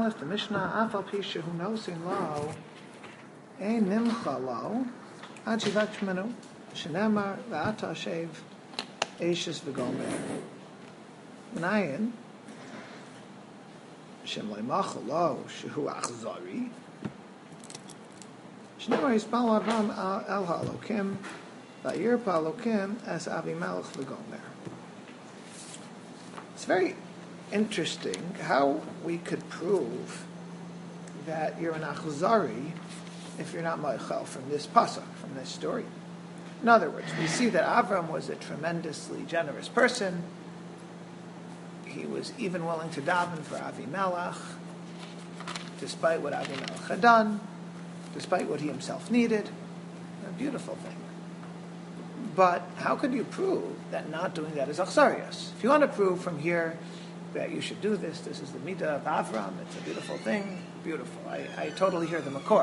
Aleph, the Mishnah, Afal Pisha, who knows in law, Ein Nimcha Lo, Ad Shivat Shmenu, Shenemar, Va'ata Shev, Eishis V'gomer. Menayin, Shem Leimach Lo, Shehu Achzari, Shenemar Yispal Avram El HaLokim, Va'ir Pa'Lokim, Es Avimelech V'gomer. It's very interesting how we could prove that you're an Achzari if you're not Meichel from this pasuk, from this story. In other words, we see that Avram was a tremendously generous person. He was even willing to daven for Avimelech, despite what Avimelech had done, despite what he himself needed. A beautiful thing. But how could you prove that not doing that is Achzarius? If you want to prove from here that you should do this is the midah of Avram, it's a beautiful thing, beautiful. I totally hear the makor.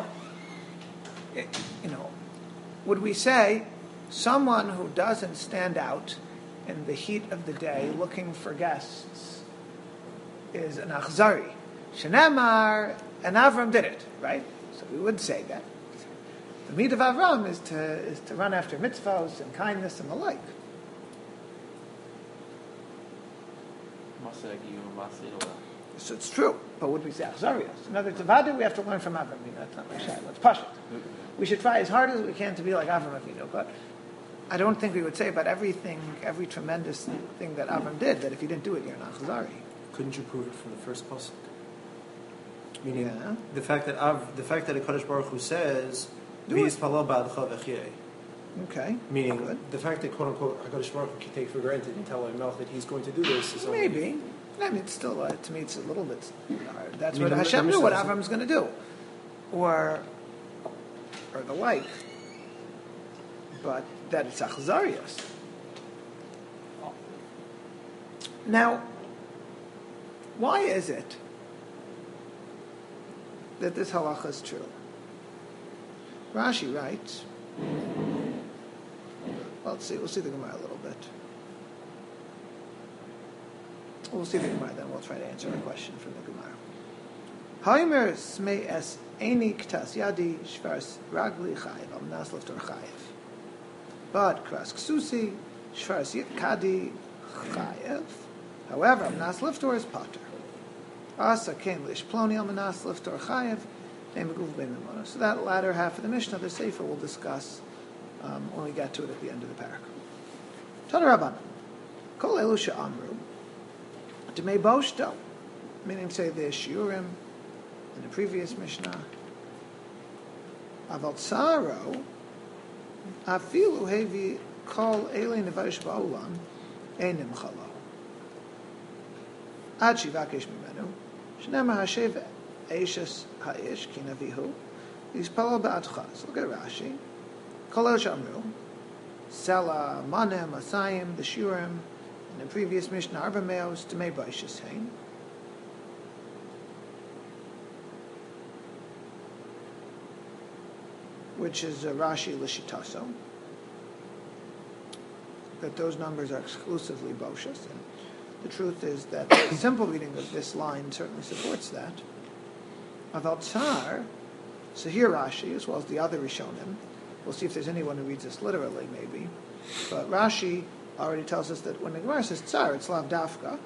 Would we say someone who doesn't stand out in the heat of the day looking for guests is an Achzari? Shenemar, and Avram did it, right? So we would say that. The midah of Avram is to run after mitzvahs and kindness and the like. So it's true, but would we say Achzarius? In other words, Avadu, we have to learn from Avram Avinu. That's not my shayla. Let's push it. We should try as hard as we can to be like Avram Avinu, but I don't think we would say about everything, every tremendous thing that Avram did, that if you didn't do it, you're an Achzari. Couldn't you prove it from the first pasuk? Meaning, the fact that HaKadosh Baruch Hu says, "V'yispalal ba'adcha v'chyei." Okay. Meaning, the fact that quote unquote HaKadosh Baruch Hu can take for granted and tell Avimelech that he's going to do this is maybe. I mean, it's still to me, it's a little bit hard. That's what Hashem knew what Avram's going to do, or the like. But that it's Achzarius. Now, why is it that this halacha is true? Rashi writes. Well, we'll see the Gemara a little bit. We'll see the Gemara, then we'll try to answer a question from the Gemara. Haimer smei es eni ktas yadi shvaras ragli chayiv al nas liftor chayiv. But kras ksusi shvaras kadi chayiv. However, nas liftor is pater. Asa ken lish ploni al nas liftor chayiv. So that latter half of the Mishnah, the Sefer, we'll discuss when we get to it at the end of the parak. Tana Rabbanan, Kol Elu She'amru, Demei Boshto, meaning say the Shiurim in the previous Mishnah, Aval Tsaro, Afilu Hevi Kol Elei Nevash Ba'olam, Einim Chalo. Ad Shivakesh Mimenu, Shnema Hashev Eishes Ha'ish Kinavihu, Yispalo Ba'atcha. So look at Rashi. Kolel Shamru, Sela, Manem, Asayim, the Shurim, in the previous Mishnah, Arba Meos, Demei Baishis Hain. Which is Rashi Lishitaso. That those numbers are exclusively Boshis. And the truth is that the simple reading of this line certainly supports that. Aval Tsar, so here Rashi, as well as the other Rishonim, we'll see if there's anyone who reads this literally, maybe. But Rashi already tells us that when the Gemara says Tsar, it's Lav Dafka.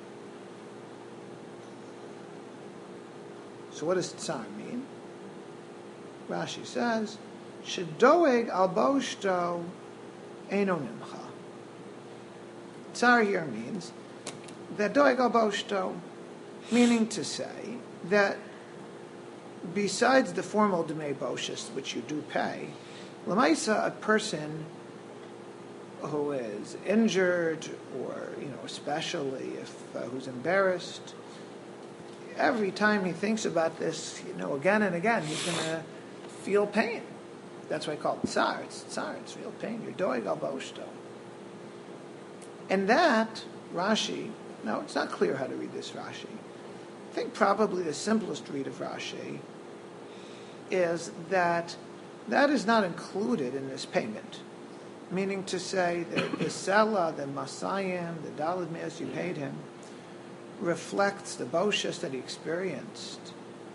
So what does Tsar mean? Rashi says, Shedoeg al boshto eino nimcha. Tsar here means that doeg al boshto, meaning to say that besides the formal demei boshis, which you do pay, Lamaisa, a person who is injured or, especially if who's embarrassed, every time he thinks about this, again and again, he's going to feel pain. That's why I call it tsar. It's tsar. It's real pain. You're doeg al boshto. And that, Rashi, now it's not clear how to read this Rashi. I think probably the simplest read of Rashi is that is not included in this payment. Meaning to say that the Sela, the Masayim, the Daled Me'ez you paid him, reflects the Boshas that he experienced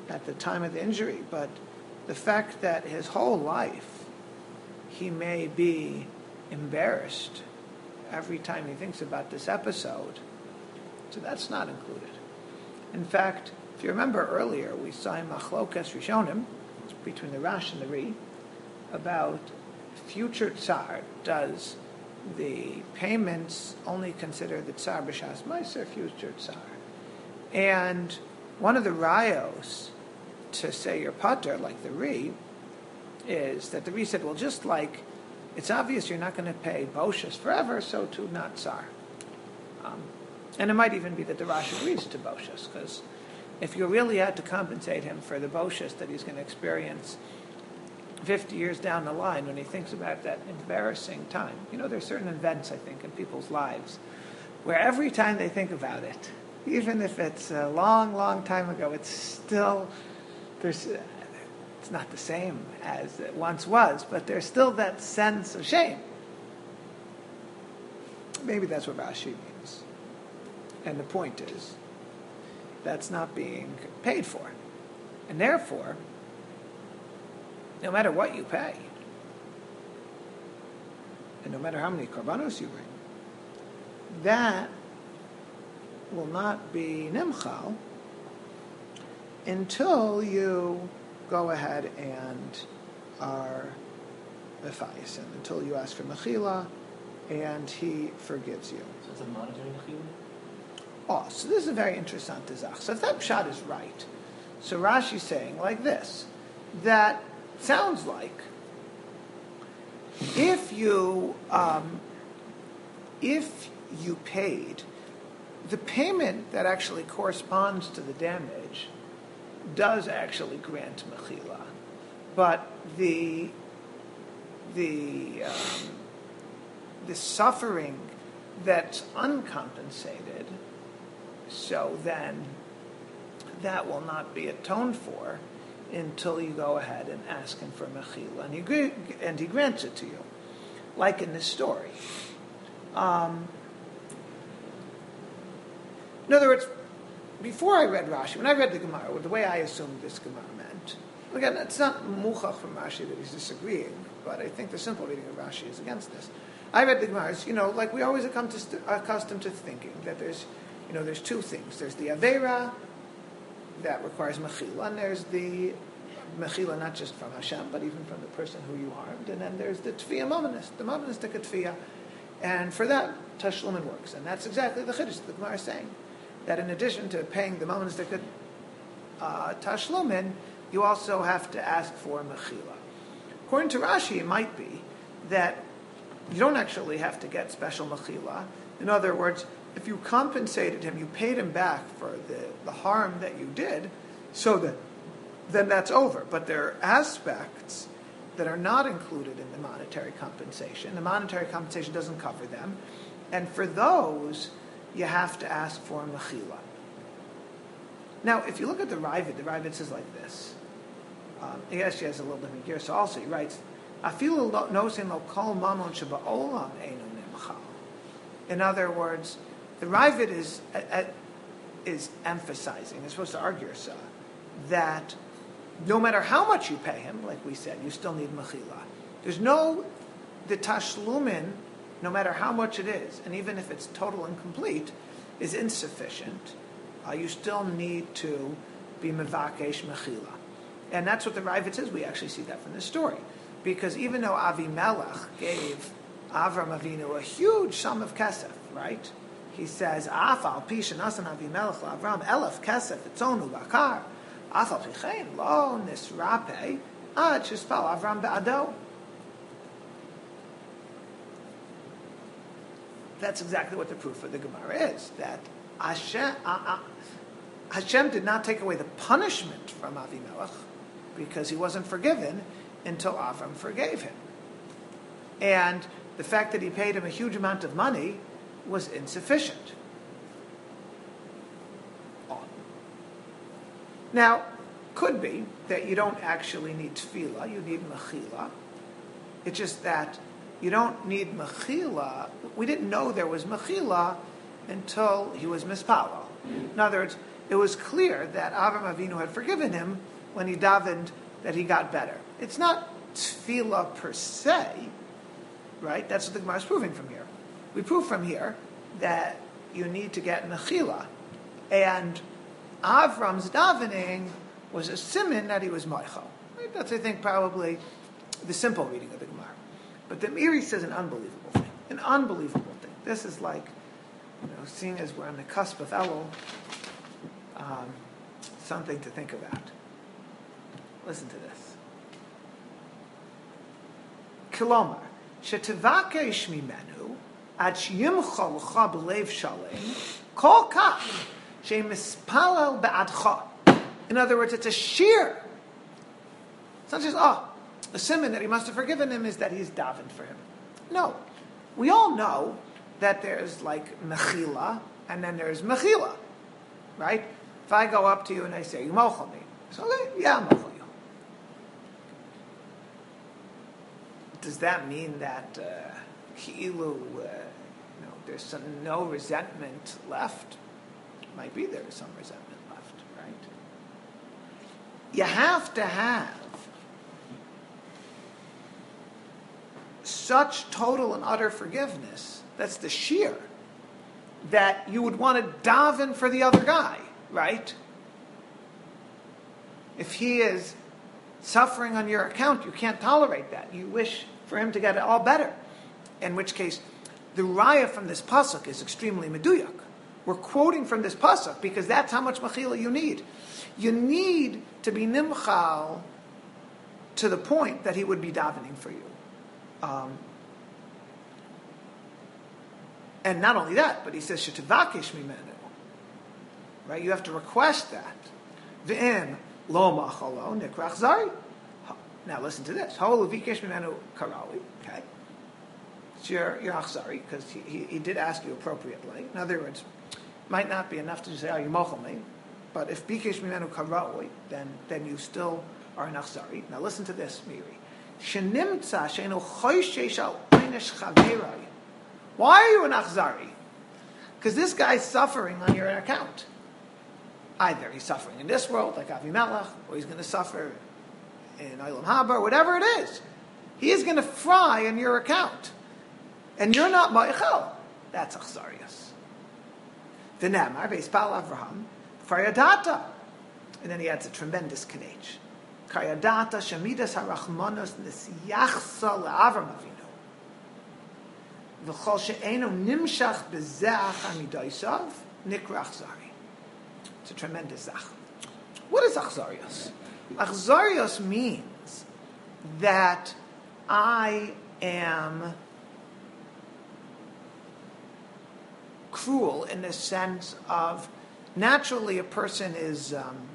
at the time of the injury, but the fact that his whole life he may be embarrassed every time he thinks about this episode, so that's not included. In fact, if you remember earlier, we saw in Machlokas Rishonim, between the Rash and the Ri, about future tsar. Does the payments only consider the tsar b'shas ma'aser, future tsar? And one of the rayos to say your pater, like the Ri, is that the Ri said, well, just like it's obvious you're not going to pay boshas forever, so too not tsar. And it might even be that the Rash agrees to boshas, because if you really had to compensate him for the boshas that he's going to experience 50 years down the line when he thinks about that embarrassing time. There's certain events, I think, in people's lives where every time they think about it, even if it's a long, long time ago, it's not the same as it once was, but there's still that sense of shame. Maybe that's what Rashi means. And the point is, that's not being paid for. And therefore, no matter what you pay, and no matter how many korbanos you bring, that will not be nimchal until you go ahead and are mefayis, and until you ask for mechila, and he forgives you. So it's a monetary mechila? Oh, so this is a very interesting zach. So if that pshat is right, so Rashi's saying like this, that sounds like if you paid, the payment that actually corresponds to the damage does actually grant mechila, but the suffering that's uncompensated, so then that will not be atoned for until you go ahead and ask him for mechila, and he grants it to you, like in this story. In other words, before I read Rashi, when I read the Gemara, the way I assumed this Gemara meant, again, it's not muchach from Rashi that he's disagreeing, but I think the simple reading of Rashi is against this. I read the Gemara as, like we always come accustomed to thinking that there's two things. There's the Aveira that requires mechila, and there's the mechila not just from Hashem, but even from the person who you harmed, and then there's the tefiyah mominist, the moministic tefiyah, and for that, tashlumin works, and that's exactly the chiddush the Gemara is saying, that in addition to paying the moministic tashlumin, you also have to ask for mechila. According to Rashi, it might be that you don't actually have to get special mechila. In other words, if you compensated him, you paid him back for the harm that you did, so then that's over. But there are aspects that are not included in the monetary compensation. The monetary compensation doesn't cover them. And for those, you have to ask for mechila. Now, if you look at the Ravid says like this. He actually has a little different gear. So also he writes, "Afilu nosin lo kol mamon sheba'olam einu nimchal." In other words, the Ravid is emphasizing, is supposed to argue so, that no matter how much you pay him, like we said, you still need mechila. The tashlumin, no matter how much it is, and even if it's total and complete, is insufficient. You still need to be mevakesh mechila. And that's what the Ravid says. We actually see that from this story. Because even though Avimelech gave Avram Avinu a huge sum of kesef, right? He says, "Afal pisha nasan Avimelech Avram elef kesef etzonu bakar, afal pichein lo nisrape ad shispal Avram be'ado." That's exactly what the proof of the Gemara is, that Hashem did not take away the punishment from Avimelech because he wasn't forgiven until Avram forgave him. And the fact that he paid him a huge amount of money was insufficient. Now, could be that you don't actually need tefillah, you need mechila. It's just that you don't need mechila. We didn't know there was mechila until he was mispalel. In other words, it was clear that Avram Avinu had forgiven him when he davened that he got better. It's not tefillah per se, right? That's what the Gemara is proving from here. We prove from here that you need to get mechila, and Avram's davening was a siman that he was moichel. Right? That's, I think, probably the simple reading of the Gemara. But the Meiri says an unbelievable thing. An unbelievable thing. This is like, seeing as we're on the cusp of Elul, something to think about. Listen to this. Kilomar, shetivakesh mimenu, ad sheyimcha l'cha b'lev shalem, kol kach, shemispalel be'adcha. In other words, it's a sheer. It's not just, a siman that he must have forgiven him is that he's davened for him. No. We all know that there's like mechila, and then there's mechila, right? If I go up to you and I say, you mochel me, so okay, yeah, I'm mochel you. Does that mean that there's no resentment left? Might be there is some resentment left, right? You have to have such total and utter forgiveness, that's the sheer, that you would want to daven for the other guy, right? If he is suffering on your account, you can't tolerate that. You wish for him to get it all better. In which case, the raya from this pasuk is extremely meduyak. We're quoting from this pasuk because that's how much mechila you need. You need to be nimchal to the point that he would be davening for you. And not only that, but he says, "Shetivakesh mimenu." Right? You have to request that. V'im lo machalo nikrach zari. Now listen to this. Ha'olu vikesh mimenu karawi. Okay. It's your achzari, because he did ask you appropriately. In other words, might not be enough to just say, you mochel me. But if bikesh mimenu karawi, then you still are an achzari. Now listen to this, Miri. Shenimtza sheinu choyshesh al einish chaverai. Why are you an achzari? Because this guy's suffering on your account. Either he's suffering in this world, like Avimelech, or he's going to suffer in Olam Haba, whatever it is. He is going to fry on your account. And you're not Ma'ichel. That's achzarius. V'nemar, V'yispal Avraham, Kayadata. And then he adds a tremendous kadech. Kayadata, Shamidas HaRachmanos, Nisyachsa LeAvram Avinu. V'chol she'enu nimshach b'zeach hamidaisav, nikrach zari. It's a tremendous zach. What is achzarios? Achzarios means that I am cruel in the sense of naturally a person is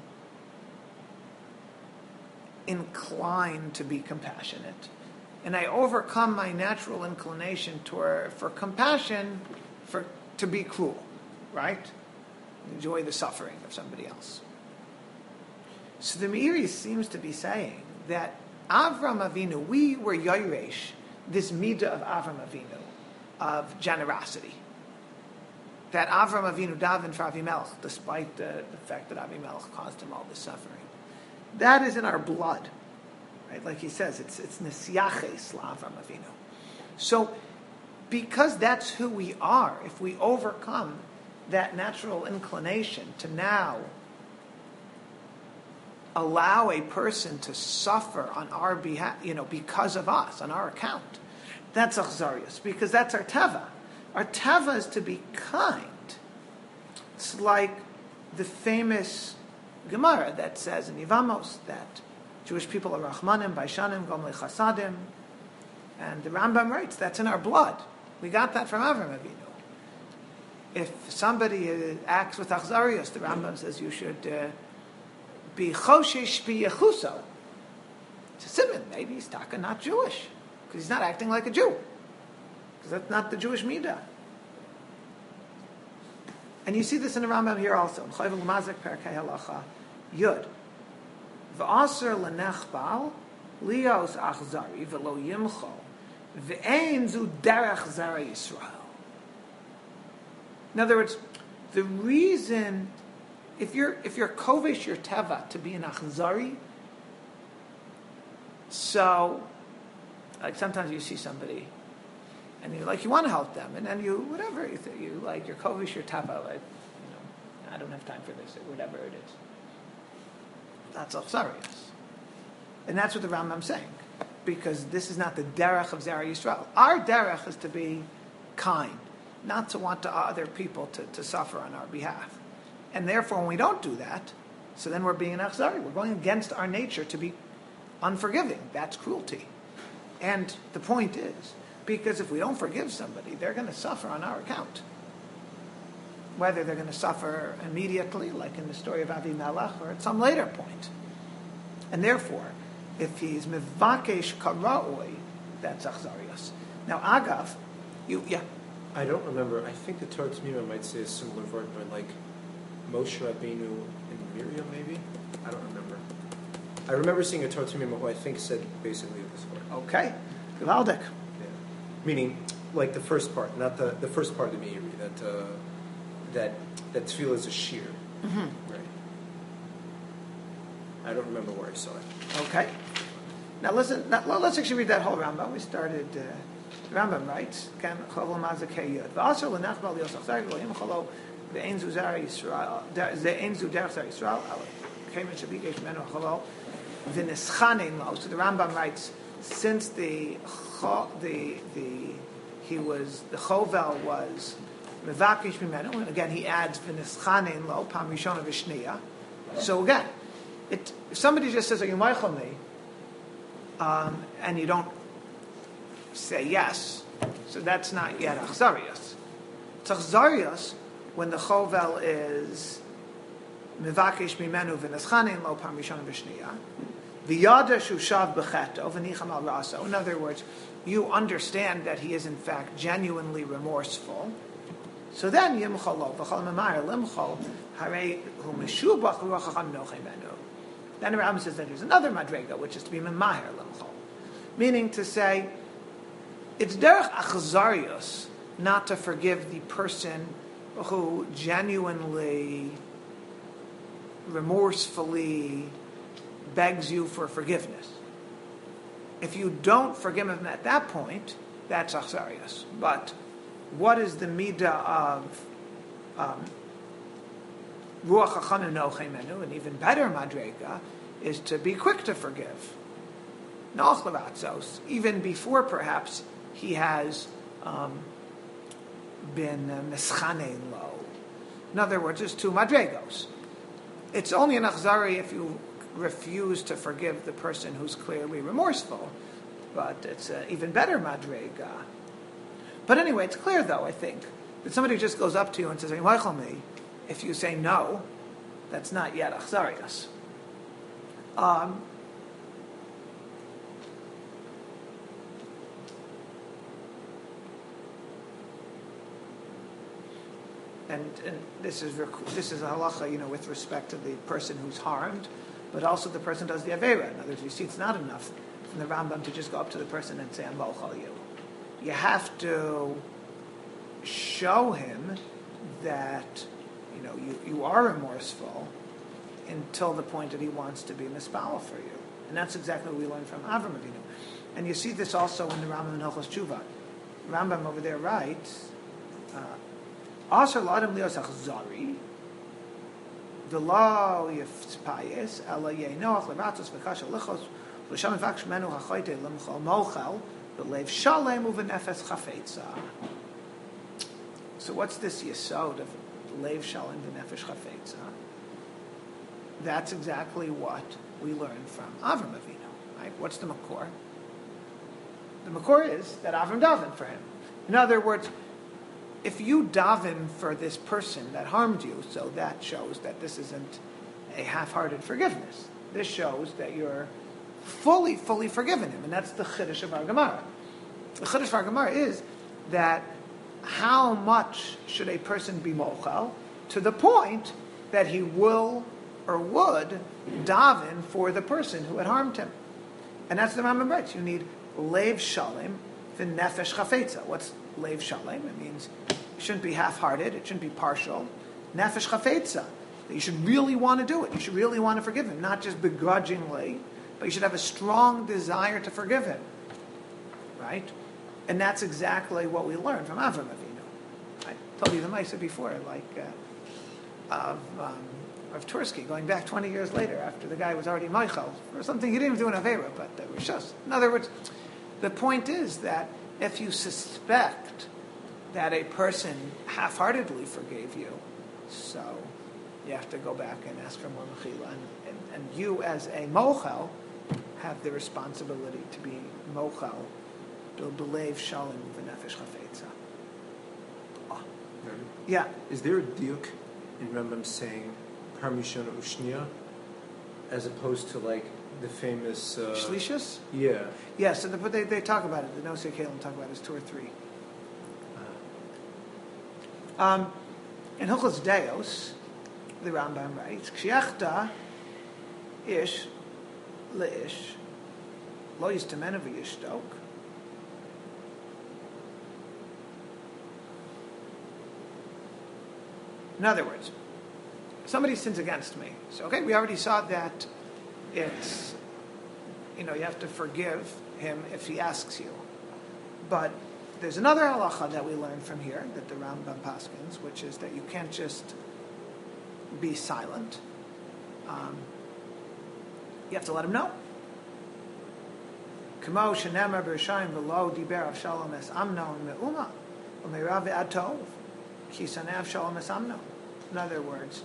inclined to be compassionate. And I overcome my natural inclination for compassion, to be cruel, right? Enjoy the suffering of somebody else. So the Meiri seems to be saying that Avram Avinu, we were Yoresh, this midah of Avram Avinu, of generosity. That Avram Avinu davened for Avimelech, despite the fact that Avimelech caused him all this suffering. That is in our blood. Right? Like he says, it's Nisyaches L'Avram Avinu. So, because that's who we are, if we overcome that natural inclination to now allow a person to suffer on our behalf, because of us, on our account, that's achzarius, because that's our teva. Our teva is to be kind. It's like the famous Gemara that says in Yevamos that Jewish people are Rachmanim, Baishanim, Gomle Chasadim. And the Rambam writes, that's in our blood. We got that from Avram Avinu. If somebody acts with Achzarius, the Rambam says you should be Choshesh B'Yechuso. It's a siman. Maybe he's talking not Jewish, because he's not acting like a Jew. Because that's not the Jewish midah. And you see this in the Rambam here also. In Chayv L'Mazik Perkei Halacha Yud. V'aser l'nechbal lios achzari v'lo yimcho v'ein zu derech zara Yisrael. In other words, the reason if you're kovesh your teva to be an achzari, so like sometimes you see somebody and you want to help them, and then you like your kovesh your teva, like I don't have time for this or whatever it is. That's achzarius, and that's what the Rambam's saying, because this is not the derech of Zera Yisrael. Our derech is to be kind, not to want other people to suffer on our behalf. And therefore, when we don't do that, so then we're being an achzari. We're going against our nature to be unforgiving. That's cruelty. And the point is, because if we don't forgive somebody, they're going to suffer on our account. Whether they're going to suffer immediately, like in the story of Avimelech, or at some later point. And therefore, if he's mivakesh kara'oi, that's achzarius. Now, agav, I don't remember. I think the Torah T'mima might say a similar word, but like Moshe Rabbeinu and Miriam, maybe? I don't remember. I remember seeing a Torah T'mima who I think said basically this word. Okay. Gewaldig. Yeah. Meaning, like the first part, not the first part of the Meiri, that tefillah is a shear. Mm-hmm. Right. I don't remember where I saw it. Okay. Now listen, let's actually read that whole Rambam. We started, the Rambam writes, Kan Chovel Mazakei Yud. V'asher l'nachbal liosachzari v'lohim cholo ve'ein zu zera Yisrael, ve'ein zu derech zera Yisrael, kemen shabikesh menu cholo v'nischanin lo. So the Rambam writes, since the chovel was mevakish mimenu, and again he adds v'nischanin lo, pam rishona v'shniya. So again, if somebody just says, "Are you meichel me?" And you don't say yes, so that's not yet achzarius. It's achzarius when the chovel is mevakish mimenu v'nischanin lo pam rishona v'shniya. V'yada shushav b'cheto v'nicham al raso. In other words, you understand that he is in fact genuinely remorseful. So then yimcholo v'chol memayir limchol harei hu meshubach ruach hacham nochei menu. Then the Rambam says that there's another madrega, which is to be memayir limchol, meaning to say it's derech achzarius not to forgive the person who genuinely, remorsefully begs you for forgiveness. If you don't forgive him at that point, that's achzarius. But what is the midah of ruach hachanu nochei menu? An even better madrega is to be quick to forgive. Noach levatzos, even before perhaps he has been mischanein lo. In other words, there's two madregos. It's only an achzari if you refuse to forgive the person who's clearly remorseful, but it's an even better madrega. But anyway, it's clear though, I think, that somebody just goes up to you and says, "Meichel me," if you say no, that's not yet achzarius. And this is a halacha, with respect to the person who's harmed, but also the person does the avera. In other words, you see, it's not enough from the Rambam to just go up to the person and say, "I'm mochal you." You have to show him that you are remorseful until the point that he wants to be mispal for you, and that's exactly what we learned from Avram Avinu. And you see this also in the Rambam in Hilchos Tshuva. Rambam over there writes, "Asher l'adam lios achzari, v'lo yiftpayis, ela yeinoach levatzos v'kasha lichos, v'sham v'aksh menu hachoyte limchol mochel, v'lev shalem u'v'nefes chafetza." So what's this yesod of lev shalem v'nefesh chafetza? That's exactly what we learn from Avram Avinu, right? What's the makor? The makor is that Avram davened for him. In other words, if you daven for this person that harmed you, so that shows that this isn't a half-hearted forgiveness. This shows that you're fully forgiven him, and that's the chiddush of our Gemara. The chiddush of our Gemara is that how much should a person be mochel to the point that he will or would daven for the person who had harmed him. And that's the Rambam writes. You need lev shalem v'nefesh chafetza. What's lev shalem? It means it shouldn't be half-hearted. It shouldn't be partial. Nefesh chafetza. that you should really want to do it. You should really want to forgive him, not just begrudgingly, but you should have a strong desire to forgive him. Right? And that's exactly what we learned from Avram Avinu. I told you the Maisa before, of Tursky, going back 20 years later after the guy was already Michael, for something he didn't even do in Avera, but that was just. In other words, the point is that if you suspect that a person half-heartedly forgave you, so you have to go back and ask for more mechila, and you as a mochel have the responsibility to be mochel, to believe shalom v'nefesh chafetza. Yeah. Is there a diuk in Rambam saying Parmishon Ushnia as opposed to like the famous Shlishus? Yeah. Yeah, so but they talk about it. The Nosei Kalim talk about it as 2 or 3. In Hilchos Deos, the Rambam writes, Kshiachta ish leish lo yistamenu v'yishtok. In other words, somebody sins against me. So, okay, we already saw that it's, you have to forgive him if he asks you. But there's another halacha that we learn from here, that the Rambam paskins, which is that you can't just be silent. You have to let him know. Kamo shenemar b'Rishayim v'lo diber Avshalom es Amnon me'uma u'meirav ve'atov ki sanei Avshalom es Amnon. In other words,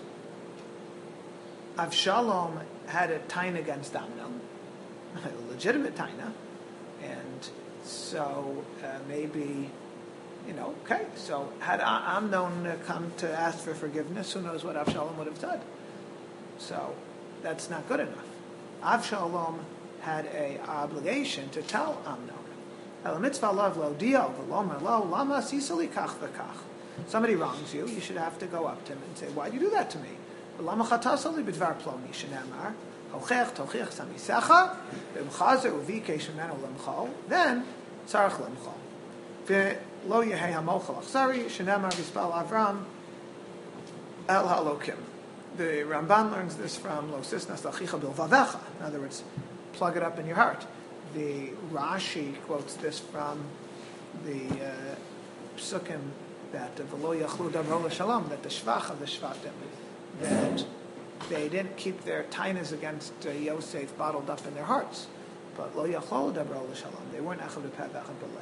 Avshalom had a taina against Amnon, a legitimate taina, and so maybe, okay, so had Amnon come to ask for forgiveness, who knows what Avshalom would have said. So that's not good enough. Avshalom had an obligation to tell Amnon, somebody wrongs you, you should have to go up to him and say, why did you do that to me? Then, tzarech lemchol. Ve'lo yehei hamochel achzari, shenemar v'spal Avram el halokim. The Ramban learns this from Lo sisnas achicha bilvavecha. In other words, plug it up in your heart. The Rashi quotes this from the psukim that v'lo yachlu davro l'shalom, that the shvach of the shvatim, that they didn't keep their tainas against Yosef bottled up in their hearts. But lo yachlu davro l'shalom, they weren't echad b'peh v'echad b'leiv.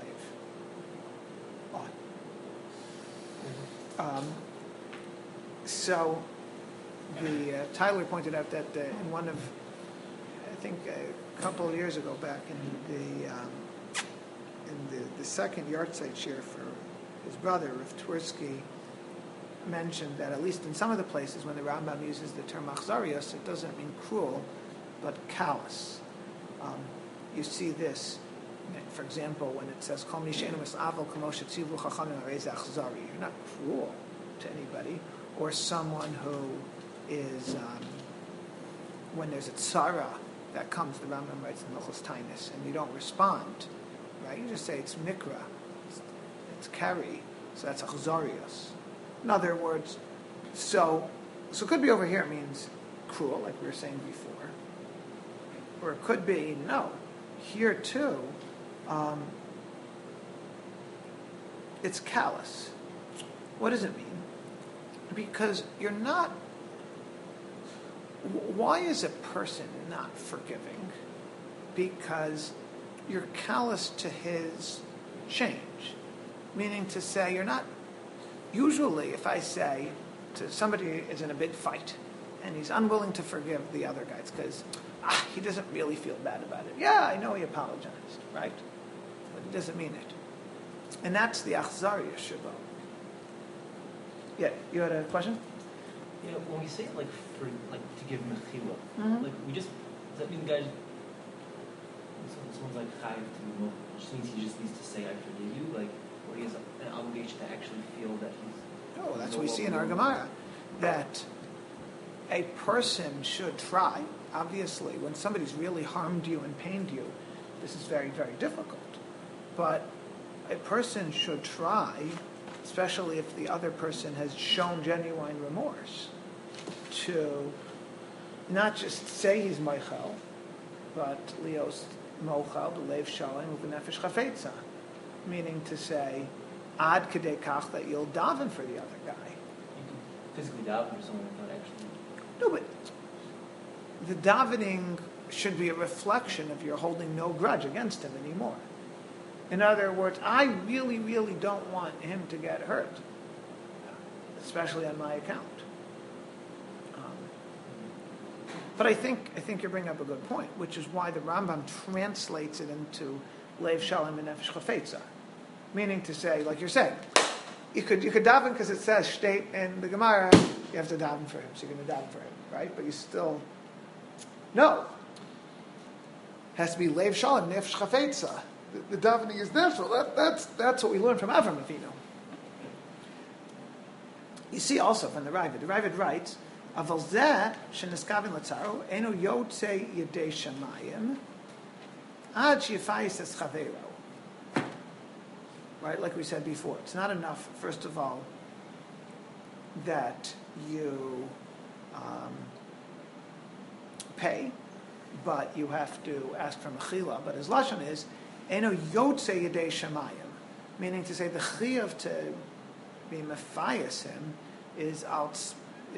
So the Tyler pointed out that in one of, I think a couple of years ago, back in the second yahrzeit shir for his brother, Rav Twersky mentioned that at least in some of the places when the Rambam uses the term achzarius, it doesn't mean cruel, but callous. You see this, for example, when it says "Kol misheinu mis'avel kamo shetzivu chachamim harei ze achzari." You're not cruel to anybody, or someone who is when there's a tzara that comes, the Rambam writes in Hilchos Tainis, and you don't respond, right? You just say it's mikra, it's kari, so that's achzarius. In other words, so it could be over here, it means cruel, like we were saying before. Or it could be, no, here too, it's callous. What does it mean? Because you're not, why is a person not forgiving? Because you're callous to his change. Meaning to say, you're not, usually if I say to somebody is in a big fight and he's unwilling to forgive the other guys because he doesn't really feel bad about it. Yeah, I know he apologized, right? But he doesn't mean it. And that's the achzariya shabo. Yeah, you had a question? Yeah, when we say to give mechila, does that mean the guy, someone's like chayiv to be mochel, which means he just needs to say I forgive you, or he has an obligation to actually feel that he's. Oh, that's what we see in our Gemara, that a person should try. Obviously, when somebody's really harmed you and pained you, this is very, very difficult. But a person should try, especially if the other person has shown genuine remorse, to not just say he's Moichel, but Leos Mochel, the Lev Shalem, Uvenefesh Chafetza, meaning to say, Ad Kedei Kach, that you'll daven for the other guy. You can physically daven for someone without actually. No, but the davening should be a reflection of your holding no grudge against him anymore. In other words, I really, really don't want him to get hurt, especially on my account. But I think you're bringing up a good point, which is why the Rambam translates it into Lev Shalom and Nefesh Chafetza, meaning to say, like you're saying, you could daven because it says state in the Gemara you have to daven for him, so you're going to daven for him, right? But you still no. It has to be Lev Shalom Nefesh Chafetza. The davening is natural. That's what we learn from Avram Avinu. You see also from the Ravid. The Ravid writes, "Aval zeh sheniskavin latzaro eno yotzei yedei shamayim ad sheyifayis es chaveiro." Right, like we said before, it's not enough. First of all, that you pay, but you have to ask for mechila. But his lashon is eno yotzei yedei shamayim, meaning to say the chiyuv to be mefayis him is out,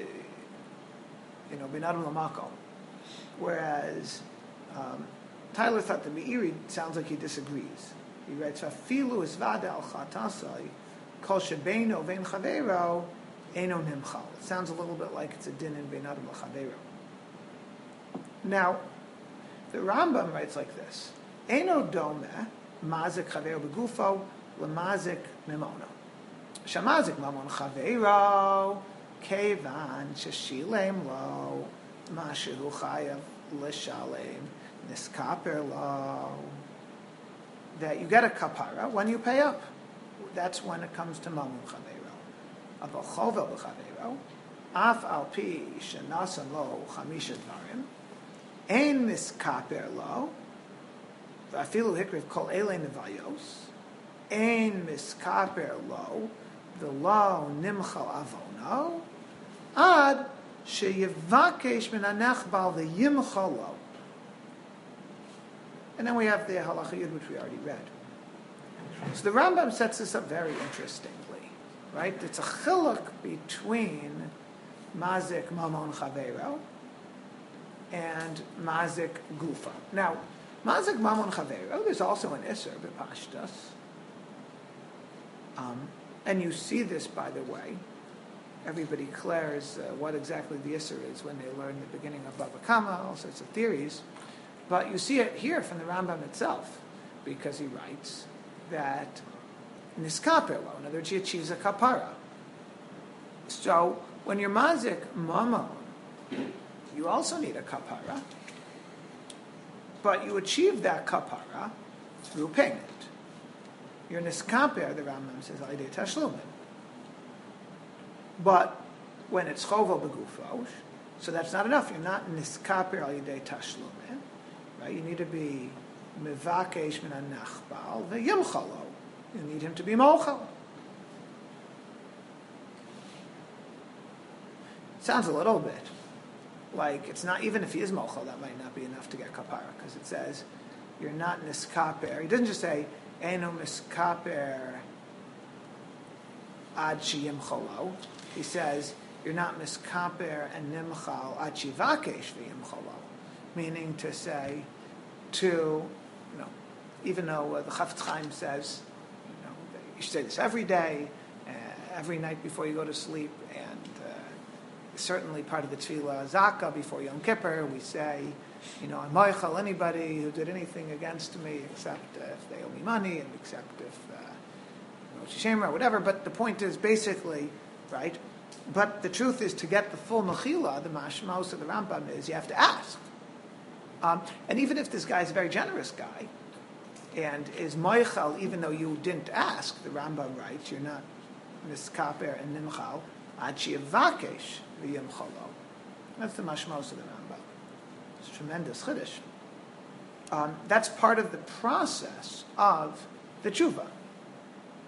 binadam lamako. Whereas Tyler thought the Meiri sounds like he disagrees. He writes, "Afilu isvada al chatasai kol shebeino vein chaveiro eno nimchal." It sounds a little bit like it's a din in binadam l'chaveiro. Now, the Rambam writes like this: "Eno dome mazik chaveiro begufo lemazik mimono. Shamazik mamon chaveiro kevan sheshilem lo mashehu chayav l'shalem niskaper lo." That you get a kapara when you pay up. That's when it comes to mamon chaveiro. Abal chovel b'chaveiro af al pi shenasan lo chamisha dvarim ein niskaper lo v'afilu hikriv kol elei nevayos ein miskaper lo v'lo nimchal avono ad sheyivakesh min hanechbal v'yimchal lo. And then we have the halacha yud, which we already read. So the Rambam sets this up very interestingly, right? It's a chiluk between mazik mamon chaveiro and mazik gufa. Now, mazik mamon chaveiro, there's also an iser b'pashtas. And you see this, by the way. Everybody declares what exactly the iser is when they learn the beginning of Bava Kama, all sorts of theories. But you see it here from the Rambam itself, because he writes that niskaper lo, in other words, he achieves a kapara. So when you're mazik mamon, you also need a kapara, but you achieve that kapara through payment. You're niskaper, the Rambam says, al yedei tashlumin. But when it's chovel begufo, so that's not enough. You're not niskaper al yedei tashlumin. Right? You need to be mevakesh min hanachbal ve'yimchalo. You need him to be mochel. Sounds a little bit like it's not, even if he is mochel, that might not be enough to get kapara, because it says you're not niskaper. He doesn't just say eno miskaper ad sheyimchalo. He says you're not miskaper and nimchal ad shivakesh ve'yimchalo. Meaning to say, even though the Chafetz Chaim says, you should say this every day, every night before you go to sleep, and certainly part of the Tefillah Zaka before Yom Kippur, we say, I'm moichel anybody who did anything against me, except if they owe me money, and except if Shemra or whatever. But the point is basically, right? But the truth is, to get the full mechila, the mashmos of the Rambam is you have to ask. And even if this guy is a very generous guy and is moichel, even though you didn't ask, the Rambam writes, you're not miskaper and nimchal ad sheyivakesh v'yimchalo. That's the mashmos of the Rambam. It's a tremendous chiddush. That's part of the process of the tshuva.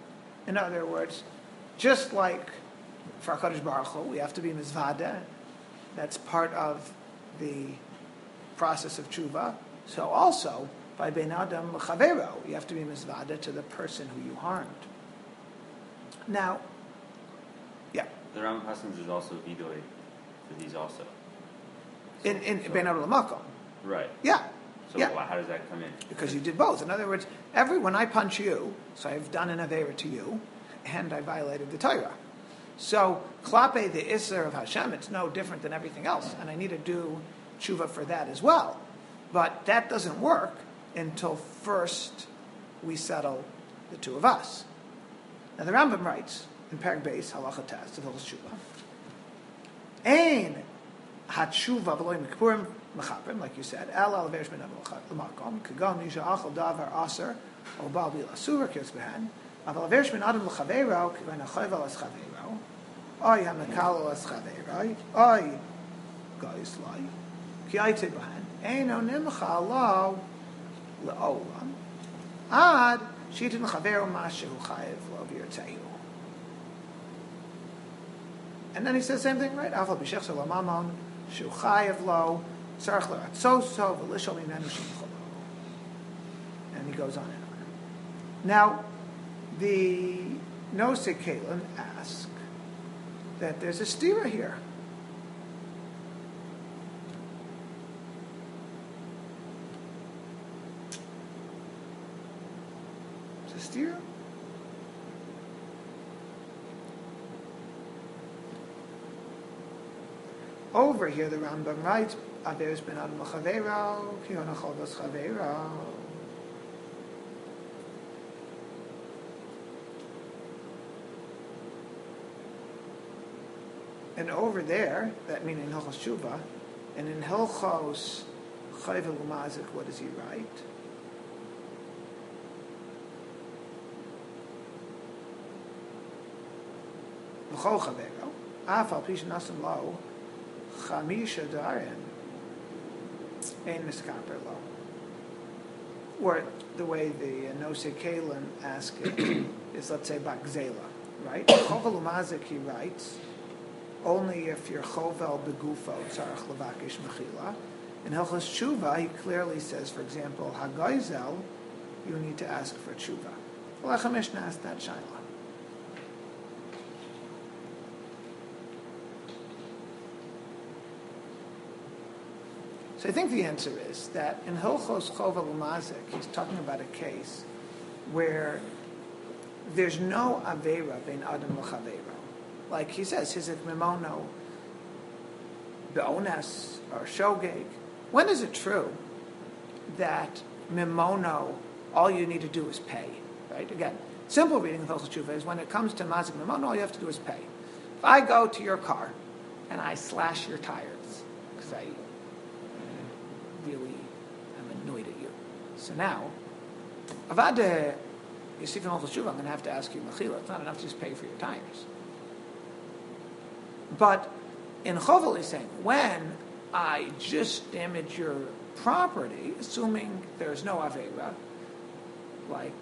In other words, just like for HaKadosh Baruch Hu, we have to be mizvada That's part of the process of tshuva. So also, by ben adam l'chavero, you have to be mizvada to the person who you harmed. Now, yeah. The Rambam Pasuk is also vidoi for these also. In ben adam l'makom. Right. Yeah. So yeah. how does that come in? Because you did both. In other words, when I punch you, so I've done an avera to you, and I violated the Torah. So, klape, the Isser of Hashem, it's no different than everything else, and I need to do tshuva for that as well. But that doesn't work until first we settle the two of us. Now, the Rambam writes in Perek Beis, Halacha Tes, of Hilchos Tshuva, Ein hatshuva v'lo mikpurim mechaprim, like you said, el al ve'esh min l'makom, kagam nisha achal davar aser, o bal bil asur, kios behen, aval ve'esh min adam l'chaveiro, kivan achoyvel as chaveiro, oy hamekalo as chaveiro, oy goyis loy, ki ayte behen, ein onimcha lo le'olam, ad shitin chaveiro mashu chayev lo v'yirtzeyu. And then he says the same thing, right? Afal b'shech shel mamon shu chayev lo tzarich l'ratzoso v'lishol mimenu shemcholo. And he goes on and on. Now, the Nosei Kalim ask that there's a stira here. Is a stira? Over here, the Rambam writes, "Averes ben adam l'chaveiro, ki onachol v'as chaveiro." And over there, that means in Hilchos Tshuva, and in Hilchos Chayvel Umazik, what does he write? V'chol chaveiro, afal pi shenasim lo, Chamisha darin ein miskaper lo. Or the way the Nosei Kalim ask it is, let's say, Bagzela, right? Chovel Umazik, he writes, only if you're chovel begufo tzarich levakish mechila. In Hilchos Tshuva, he clearly says, for example, hagoizel, you need to ask for tshuva. Well, Mishnah asked that shaila. So I think the answer is that in Hilchos Chovel Umazik, he's talking about a case where there's no avera ben adam l'chaveiro. Like he says, hizik mimono be'ones or shogeg. When is it true that mimono, all you need to do is pay? Right? Again, simple reading of Hilchos Tshuva is when it comes to mazik mimono, all you have to do is pay. If I go to your car and I slash your tires because I really am annoyed at you. So now, Avada, you see from Hilchos Tshuva, I'm going to have to ask you mechila. It's not enough to just pay for your tires. But in Chovel, he's saying, when I just damage your property, assuming there's no avera, like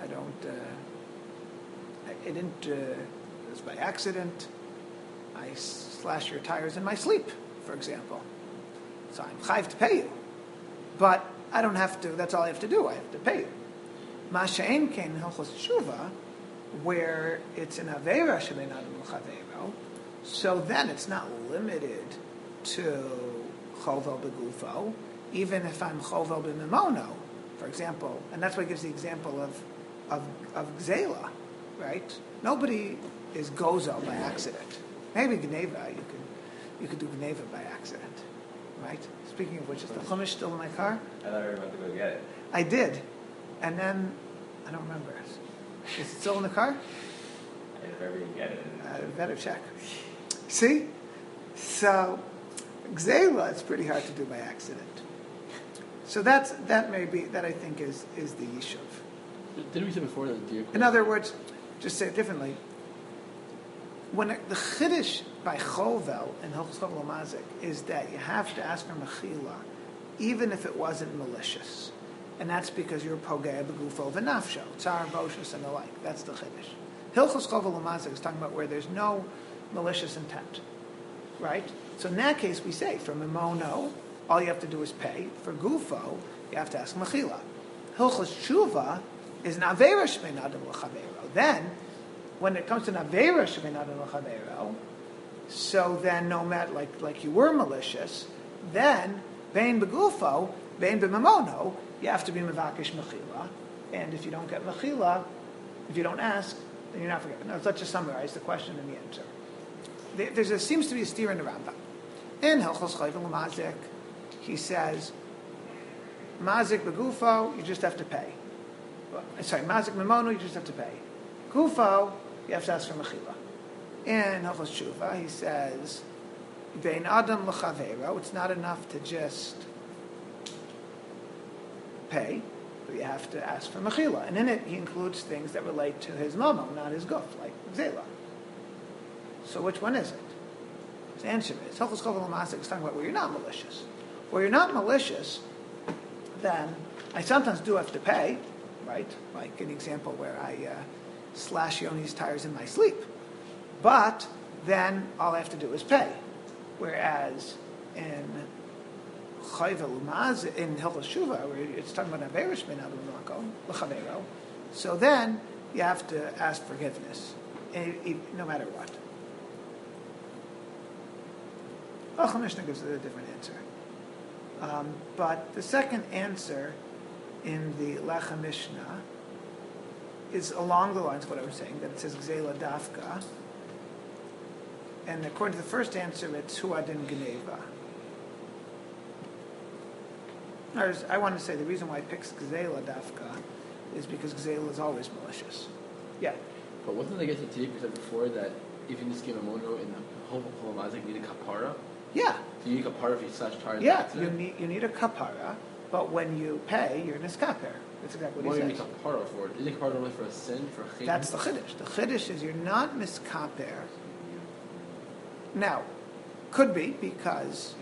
I didn't, it was by accident, I slash your tires in my sleep, for example. So I'm chayv to pay you. But I don't have to, that's all I have to do, I have to pay you. Masha'en ken Hilchos Tshuva, where it's an avera shebein adam l'chaveiro, so then it's not limited to chovel begufo, even if I'm chovel b'mimono, for example, and that's why he gives the example of gzela, right? Nobody is gozo by accident. Maybe gneva, you could do gneva by accident, right? Speaking of which, is the chumash still in my car? I thought you were about to go get it. I did, and then I don't remember. Is it still in the car? If ever you get it. I better check. See? So, gzela, it's pretty hard to do by accident. So that I think is the yishuv. Didn't we say before that the In other words, just say it differently. When the chiddush by chovel in Hilchos Chovel Umazik is that you have to ask for mechila, even if it wasn't malicious, and that's because you're pogei begufo v'nafsho, tzar boshus and the like. That's the chiddush. Hilchos Chovel Umazik is talking about where there's no malicious intent, right? So in that case, we say, for Mimono, all you have to do is pay. For Gufo, you have to ask Mechila. Hilchos Tshuva is an Avera Shemein Adam L'Chavero. Then, when it comes to an Avera Shemein Adam L'Chavero, so then no matter, like you were malicious, then, Bein Begufo, Bein B'Mimono, you have to be Mevakish Mechila. And if you don't get Mechila, if you don't ask, then you're not forgiven. Now, let's just summarize the question and the answer. There seems to be a steer in the Rambam. In Hilchos Chayvim Mazik, he says, Mazik Begufo, you just have to pay. Mazik Mimono, you just have to pay. Gufo, you have to ask for Mechila. In Hilchos Tshuva, he says, Bein Adam L'Chavero, it's not enough to just pay, but you have to ask for Mechila. And in it, he includes things that relate to his Momo, not his Guf, like Zela. So which one is it? The answer is, Hilchos Chayvim Mazik is talking about where you're not malicious. Where you're not malicious, then I sometimes do have to pay, right? Like an example where I slash Yoni's tires in my sleep. But then all I have to do is pay. Whereas in Chayvim Mazik, in Hilchos Tshuva, where it's talking about Averish Ben Adam L'Chavero, so then you have to ask forgiveness, no matter what. Achal Mishnah gives it a different answer. But the second answer in the Lecha Mishnah is along the lines of what I was saying, that it says Gzela Dafka. And according to the first answer, it's Huadin Geneva. I want to say the reason why it picks Gzela Dafka is because Gzela is always malicious. Yeah. But wasn't I guess the Tiyik said before that if you just give a mono in the whole Mazik, you need a kapara? Yeah. So you need a kapara if you slash tires? Yeah, you need a kapara, but when you pay, you're niskaper. That's exactly what he says. What do you need kapara for? Isn't kapara only for a sin, for a chiddush? That's the chiddush. The chiddush is you're not niskaper. Now, could be because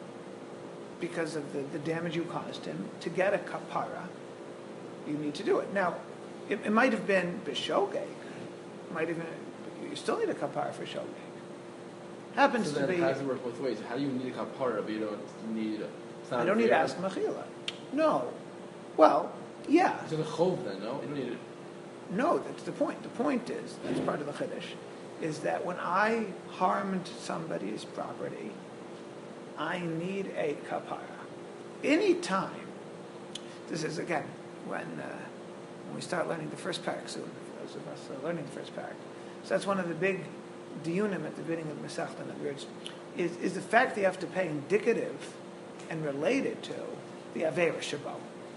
of the damage you caused him. To get a kapara, you need to do it. Now, it might have been b'shogeg. You still need a kapara for shogeg. Happens so to be. How does it work both ways? How do you need a kapara, but you don't need? I don't need to ask mechila. No. Well, yeah. It's a chov then, no? You don't need it. No, that's the point. The point is, that's part of the chiddush, is that when I harmed somebody's property, I need a kapara. Any time, this is again when we start learning the first parak soon, for those of us who are learning the first parak. So that's one of the big diyunim at the beginning of Masechta. In other words, is the fact that you have to pay indicative and related to the Avera Shabo?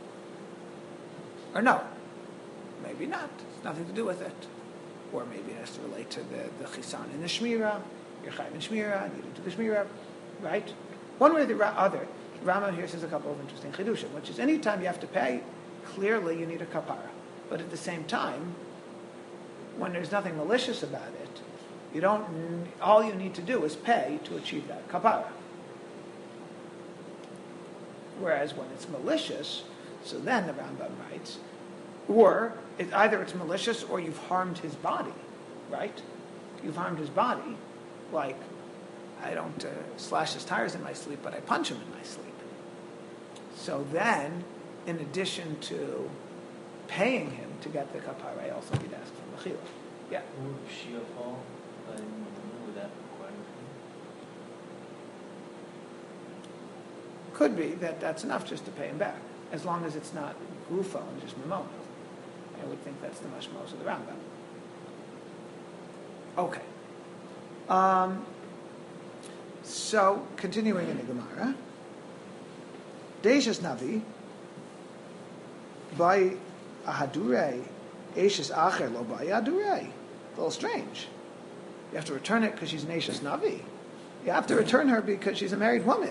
Or no? Maybe not. It's nothing to do with it. Or maybe it has to relate to the chisan in the shmira. You're chayiv in shmira, you do the shmira, right? One way or the other, Rama here says a couple of interesting chidushim, which is any time you have to pay, clearly you need a kapara. But at the same time, when there's nothing malicious about it, you don't. All you need to do is pay to achieve that kapara. Whereas when it's malicious, so then the Rambam writes, or either it's malicious or you've harmed his body, right? You've harmed his body, like I don't slash his tires in my sleep, but I punch him in my sleep. So then, in addition to paying him to get the kapara, I also need to ask for mechila. Yeah. Would Shia fall? Would that require Could be that's enough just to pay him back, as long as it's not gufo and just mimono. I would think that's the mashmos of the Rambam. Okay. So, continuing in the Gemara, Deishas Navi, by Ahadurei, Eishas Acher lo by Ahadurei. A little strange. You have to return it because she's an Eishas Navi. You have to return her because she's a married woman.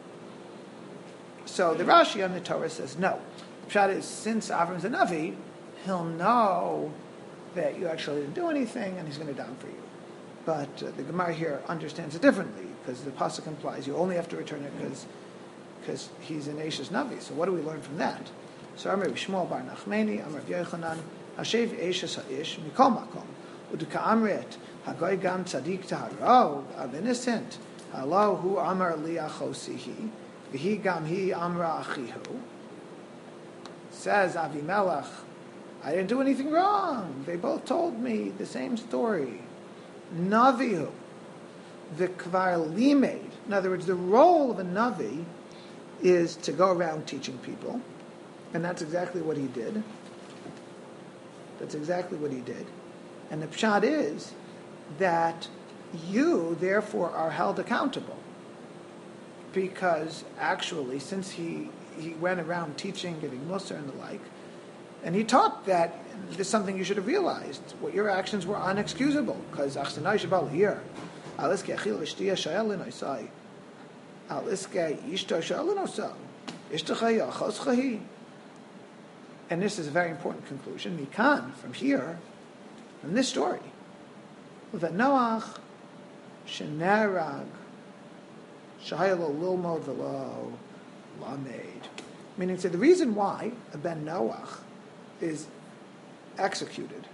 So the Rashi on the Torah says no. The pshat is, since Avram's a Navi, he'll know that you actually didn't do anything and he's going to down for you. But the Gemara here understands it differently, because the pasuk implies you only have to return it because he's an Eishas Navi. So what do we learn from that? So Amar Shmuel bar Nachmeni, Amar Yochanan, Hashev Eishas Ha'ish Mikol Makom, Uduka Amret Hagoy Gam Tzadik Taharog, of innocent Hello, hu amar li achosihi, v'hi gam hi amra achihu. Says Avimelech, I didn't do anything wrong. They both told me the same story. Navihu, the kvar limed. In other words, the role of a navi is to go around teaching people, and that's exactly what he did. That's exactly what he did. And the pshat is that you, therefore, are held accountable. Because actually, since he went around teaching, giving mussar and the like, and he taught that this is something you should have realized. What your actions were unexcusable. Because achsanai shabal here, aliske achil v'shtiya shayalin oisai, aliske ishto shayalin osai, ishtacha yachos. And this is a very important conclusion. Mikan, from here, from this story, that Noach shenerag shayalo lilmod v'lo lamed. Meaning, so the reason why a ben Noach is executed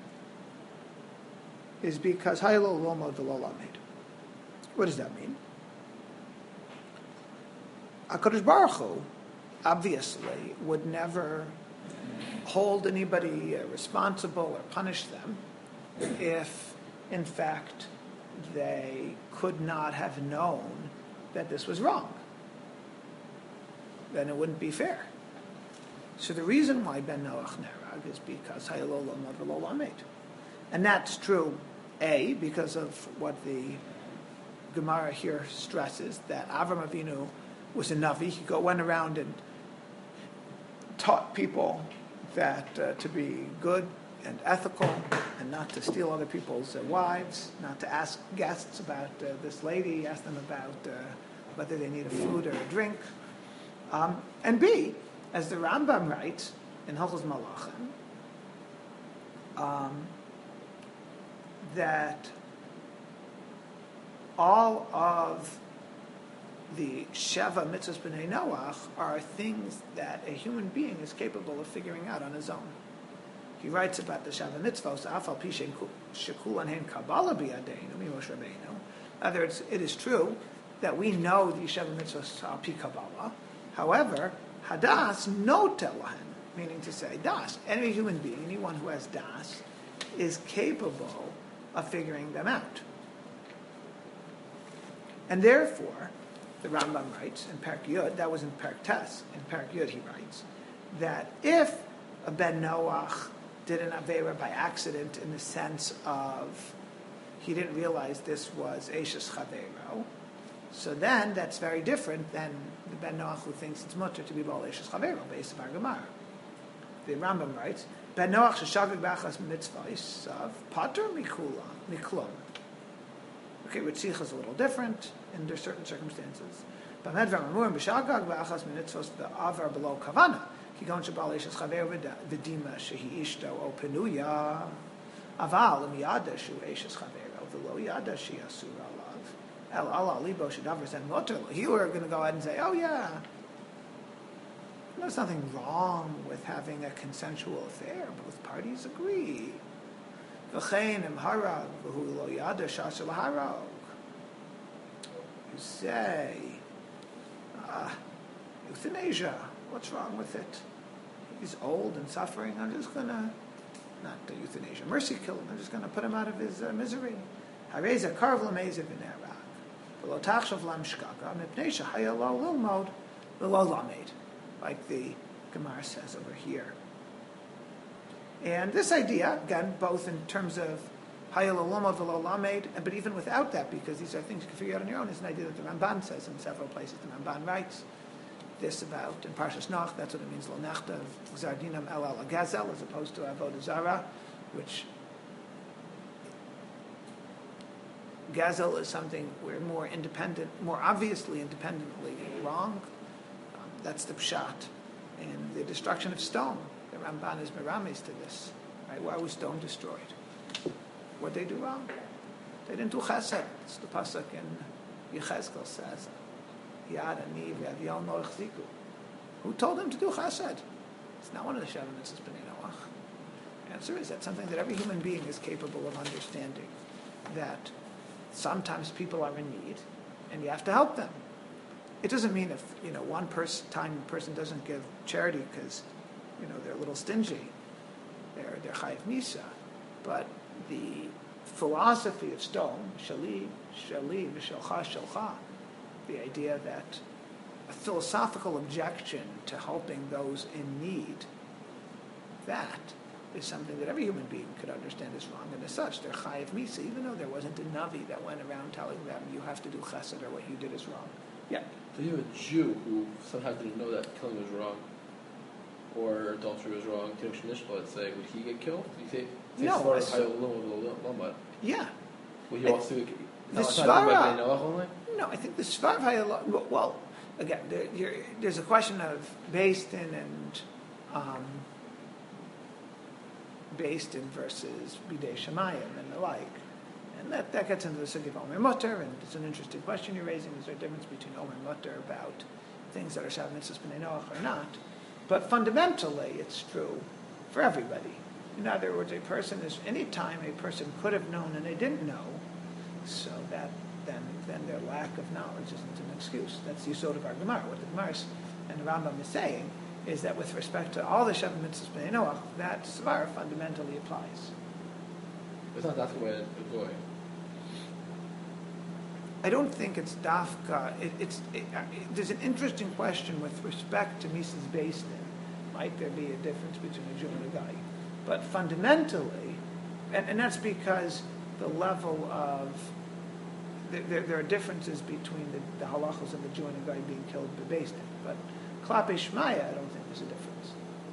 is because hayalo lilmod v'lo lamed. What does that mean? HaKadosh Baruch Hu obviously would never hold anybody responsible or punish them if, in fact, they could not have known that this was wrong. Then it wouldn't be fair. So the reason why Ben Noach Nerag is because Hayalo Lomad V'lo Lamed. And that's true, A, because of what the Gemara here stresses, that Avram Avinu was a Navi. He went around and taught people that to be good and ethical and not to steal other people's wives, not to ask guests about this lady, ask them about whether they need a food or a drink. And B, as the Rambam writes in Hilchos Malachim, that all of the Sheva Mitzvahs B'nai Noach are things that a human being is capable of figuring out on his own. He writes about the Sheva Mitzvahs, Afal Pi Shekulan Hen Kabbalah B'Yadeinu, Mimosh Rabbeinu. In other words, it is true that we know the Sheva Mitzvahs Al Pi Kabbalah. However, Hadas no telahen, meaning to say, Das, any human being, anyone who has Das, is capable of figuring them out. And therefore, the Rambam writes in Perek Yud, that was in Perek Tes, in Perek Yud he writes, that if a Ben Noach did an Aveira by accident in the sense of he didn't realize this was Eishes Chaveiro, so then that's very different than the Ben Noach who thinks it's mutter to be Bal Eishes Chaveiro, based on our Gemara. The Rambam writes, Ben Noach sheshagig b'achas mitzvahs of pater miklum. Okay, Ritzicha is a little different under certain circumstances. But Medvar Mamurim b'shagag b'achas mitzvahs the avar below kavana. Kigon shabal eishes chaver v'dima shehi ishto o penuya aval im yada shu eishes chaver v'lo yada she asur alav el ala libo shedavar zen motor. Here we're going to go ahead and say, oh yeah, there's nothing wrong with having a consensual affair. Both parties agree. V'chein im harag v'hu lo yada shasher l'harag. You say, euthanasia, what's wrong with it? He's old and suffering, I'm just going to, not euthanasia, mercy kill him, I'm just going to put him out of his misery. Hareza karv l'meizev v'nerag, v'lo tachshav lam shkaka, mipnei shahaya lo lilmod, v'lo lamed, like the Gemara says over here. And this idea, again, both in terms of hayal lilmod v'lo lamed, but even without that, because these are things you can figure out on your own, is an idea that the Ramban says in several places. The Ramban writes this about in Parshas Nach, that's what it means, lo nechtav gzardinam el al gazel, as opposed to avodah zara, which gazel is something we're more independent, more obviously independently wrong. That's the pshat in the destruction of stone. The Ramban is merames to this. Right? Why was stone destroyed? What did they do wrong? They didn't do chesed. It's the pasuk in Yechezkel says, Yad ani v'avyal noach ziku. Who told them to do chesed? It's not one of the Sheva Mitzvahs B'nai Noach. The answer is that's something that every human being is capable of understanding. That sometimes people are in need, and you have to help them. It doesn't mean if one person doesn't give charity because they're a little stingy, they're chayiv misa, but the philosophy of Stone, shali v'shelcha shelcha, the idea that a philosophical objection to helping those in need, that is something that every human being could understand is wrong, and as such, they're chayiv misa, even though there wasn't a navi that went around telling them you have to do chesed or what you did is wrong. Yeah. So you have a Jew who somehow didn't know that killing was wrong, or adultery was wrong. Let's say, would he get killed? Do you say No. Yeah. Will he also get The Svara. Svara. No, I think the Svara. Well, again, there's a question of based in versus bidei shemayim and the like. And that gets into the sugya of Omer Mutter, and it's an interesting question you're raising. Is there a difference between Omer Mutter about things that are Shav Mitzvahs B'nai Noach or not? But fundamentally, it's true for everybody. In other words, any time a person could have known and they didn't know, so that then their lack of knowledge isn't an excuse. That's the yisod of our Gemara. What the Gemara and the Rambam is saying is that with respect to all the Shav Mitzvahs B'nai Noach, that Svara fundamentally applies. It's not that way to go. I don't think it's dafka. There's an interesting question with respect to Mises Basin. Might there be a difference between a Jew and a guy? But fundamentally, and that's because the level of there are differences between the halachos of a Jew and a guy being killed by Basin. But Klape Shmaya, I don't think there's a difference.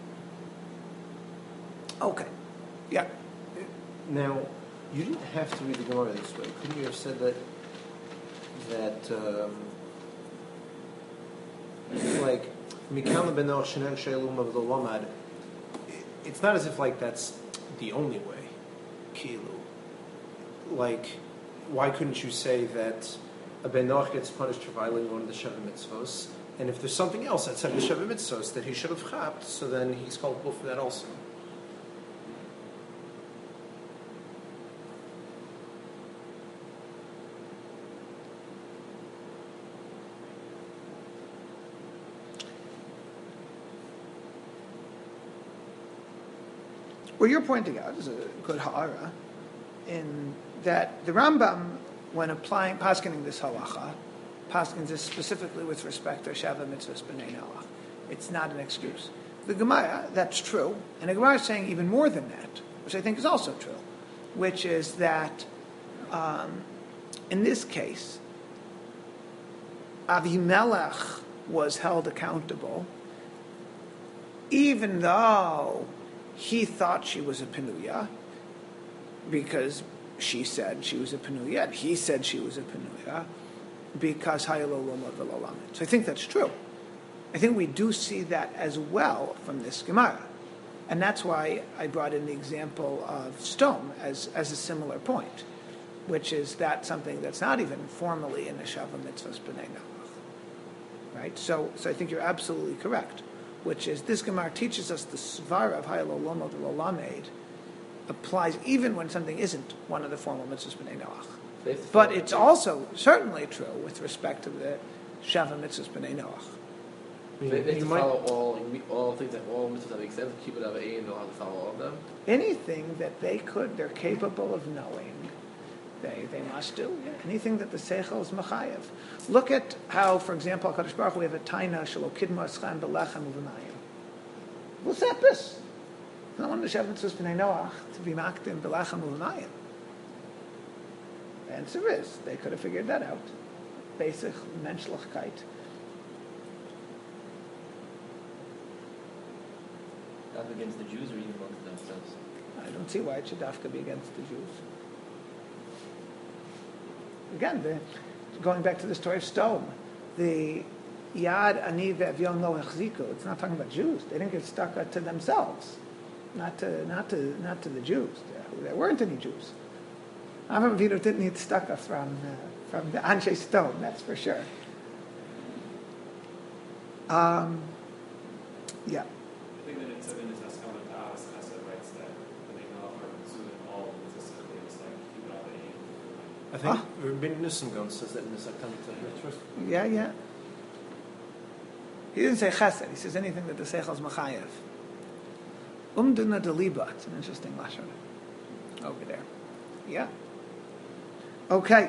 Okay, yeah. Now, you didn't have to read the Gemara this way. Couldn't you have said that like Mikam Benoch Shenen Shalom of the Lomad? It's not as if like that's the only way. Kilu. Like, why couldn't you say that a Benoch gets punished for violating one of the Sheva Mitzvos, and if there's something else outside of the Sheva Mitzvos that he should have chapped, so then he's culpable for that also? What you're pointing out is a good ha'ara, in that the Rambam, when applying, paskening this halacha, paskens this specifically with respect to Shava Mitzvahs B'nai Noach. It's not an excuse. The Gemara, that's true, and the Gemara is saying even more than that, which I think is also true, which is that in this case, Avimelech was held accountable, even though he thought she was a Penuya, because she said she was a Penuya, and he said she was a Penuya, because Hayalo Loma V'Lo. So I think that's true. I think we do see that as well from this Gemara. And that's why I brought in the example of Stone as a similar point, which is that something that's not even formally in the Shava Mitzvahs B'nai Noach. Right? So I think you're absolutely correct, which is this Gemara teaches us the svara of Hayalo Lomod L'Olamed applies even when something isn't one of the formal mitzvahs B'nai Noach. But it's also certainly true with respect to the Shava mitzvahs B'nai Noach. They have to follow all things that all mitzvahs that make sense. Keep it out of A, and they'll have to follow all of them. Anything that they're capable of knowing, they must do. Yeah. Anything that the seichel is machayev. Look at how, for example, HaKadosh Baruch Hu, we have a taina shelo kidma eschem belechem u'v'mayim. L'sepis. Not one of the Shav Mitzvahs B'nai Noach to be makdim belechem u'v'mayim. The answer is, they could have figured that out. Basic menschlichkeit. Not against the Jews or even amongst themselves? I don't see why it should dafka be against the Jews. Again, going back to the story of Stone, the Yad Ani ve'Avyon Lo Hechziku. It's not talking about Jews. They didn't get stuck to themselves, not to the Jews. There weren't any Jews. Avram Avinu didn't need stucca from the Anshe Stone. That's for sure. Yeah. I think that it's in his Haskamat Ta'as, Chesed writes that when they know are consuming all of the it's like keep it out of I think Rabbeinu Nissim says that in the September first. Yeah. He didn't say chesed. He says anything that the seichel is machayev. Umdina deliba. It's an interesting lashon over there. Yeah. Okay.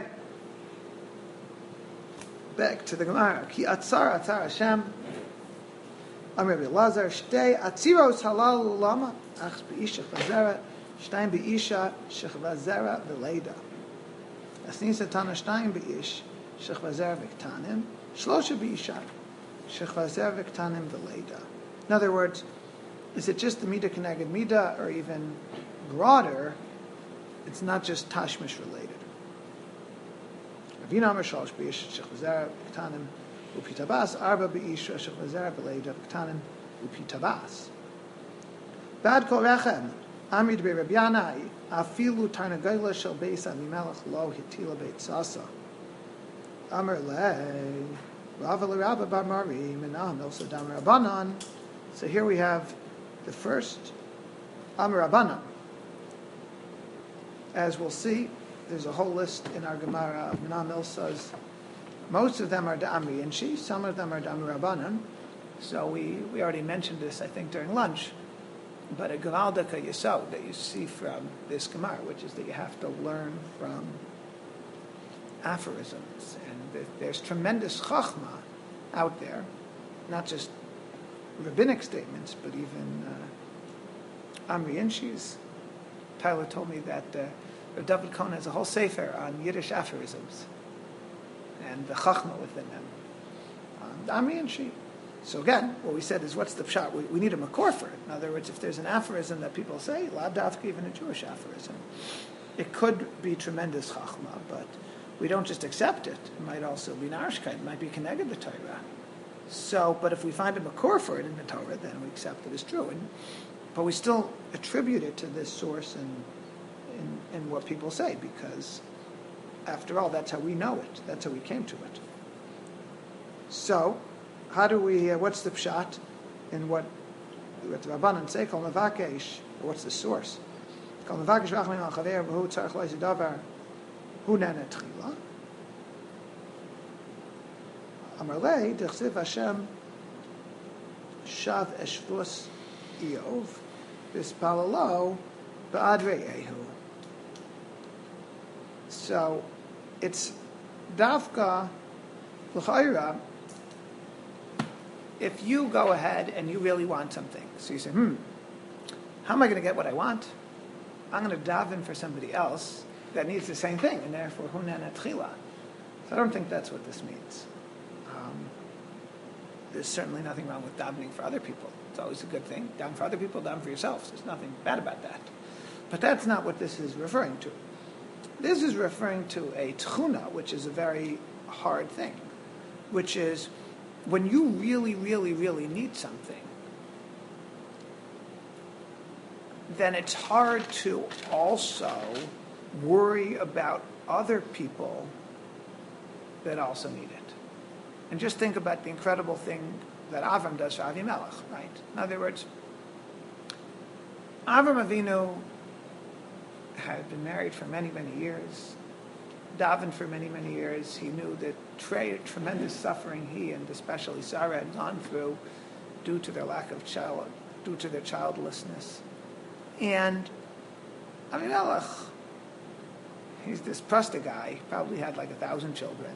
Back to the Gemara. Ki atzar Hashem. Amr Rabbi Lazar. Shtei atziros halal ulama. Ach be'isha chazera. Shtayim be'isha shechvazera v'leida. Asnisa tana shtayim be'ish shechvazera v'ktanim. Shlosha be'isha shechvazera v'ktanim v'leida. In other words, is it just the midah keneged midah, or even broader? It's not just tashmish related. Ravina Amar Shalosh B'ish Shechvazera V'Ktanim U'Pitabas Arba B'ish Shechvazera V'Leida V'Ktanim U'Pitabas Bad Kol Rechem Amid Be'Rab Yanai Afilu Tarnagayla Shel Beis Avimelech Lo Hitila Beit Sasa Amar Lei Rava L'Rabba Bar Mari Menah Milsa Dam Rabbanan. So here we have the first Amar Rabbanan. As we'll see, there's a whole list in our Gemara of Menah Milsas. Most of them are Da'amri Inshi, some of them are Da'amri Rabbanan. So we already mentioned this, I think, during lunch. But a Gavaldaka Yesod that you see from this Gemara, which is that you have to learn from aphorisms. And there's tremendous chachma out there, not just rabbinic statements, but even Amri Inshi's. Tyler told me that David Cohn has a whole sefer on Yiddish aphorisms and the chachma within them. Amri and Shi. So again, what we said is, what's the pshat? We need a makor for it. In other words, if there's an aphorism that people say, la dafka, even a Jewish aphorism, it could be tremendous chachma, but we don't just accept it. It might also be narishkeit. It might be keneged the Torah. So, but if we find a makor for it in the Torah, then we accept it as true. But we still attribute it to this source in what people say, because after all, that's how we know it. That's how we came to it. So, how do we? What's the pshat? In what the Rabbanan say? Kol mevakesh. What's the source? Kol mevakesh v'achmin al chaver v'hu tzarich lo yizid davar hu nana tchila. Amar lei d'chsiv Hashem shav eshvus Eov v'spalalo ba'adrei Ehu. So it's dafka l'chayra. If you go ahead and you really want something, so you say, how am I going to get what I want? I'm going to daven for somebody else that needs the same thing, and therefore hunan atchila. So I don't think that's what this means. There's certainly nothing wrong with davening for other people. It's always a good thing. Daven for other people, daven for yourselves. There's nothing bad about that. But that's not what this is referring to. This is referring to a tchuna, which is a very hard thing, which is when you really, really, really need something, then it's hard to also worry about other people that also need it. And just think about the incredible thing that Avram does for Avimelech, right? In other words, Avram Avinu had been married for many, many years, davened for many, many years. He knew that tremendous suffering he and especially Sarah had gone through due to their lack of child, due to their childlessness. And Avimelech, he's this Prusta guy, probably had like 1,000 children.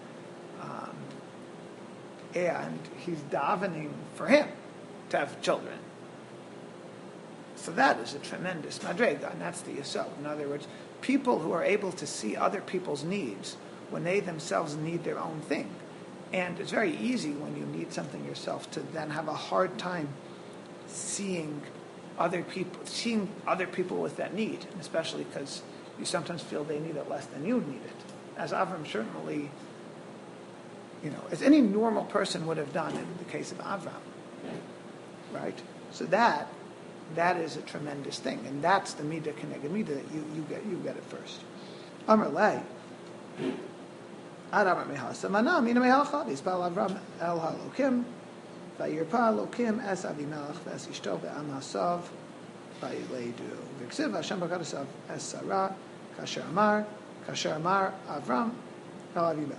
And he's davening for him to have children. So that is a tremendous madrega, and that's the yesod. In other words, people who are able to see other people's needs when they themselves need their own thing. And it's very easy when you need something yourself to then have a hard time seeing other people with that need, and especially because you sometimes feel they need it less than you need it. As Avram certainly, as any normal person would have done in the case of Avram, right? So that is a tremendous thing, and that's the midah keneged midah that you get it first. Amar lei, ad amar mehasa mana mina mehalcha v'isbal Avram el halokim vayirpa lokim es Avimelech v'es ishto ve'am hasav vayileidu v'ksiv Hashem b'kadasav es Sarah kasher amar Kasher Amar Avram El Avimelech.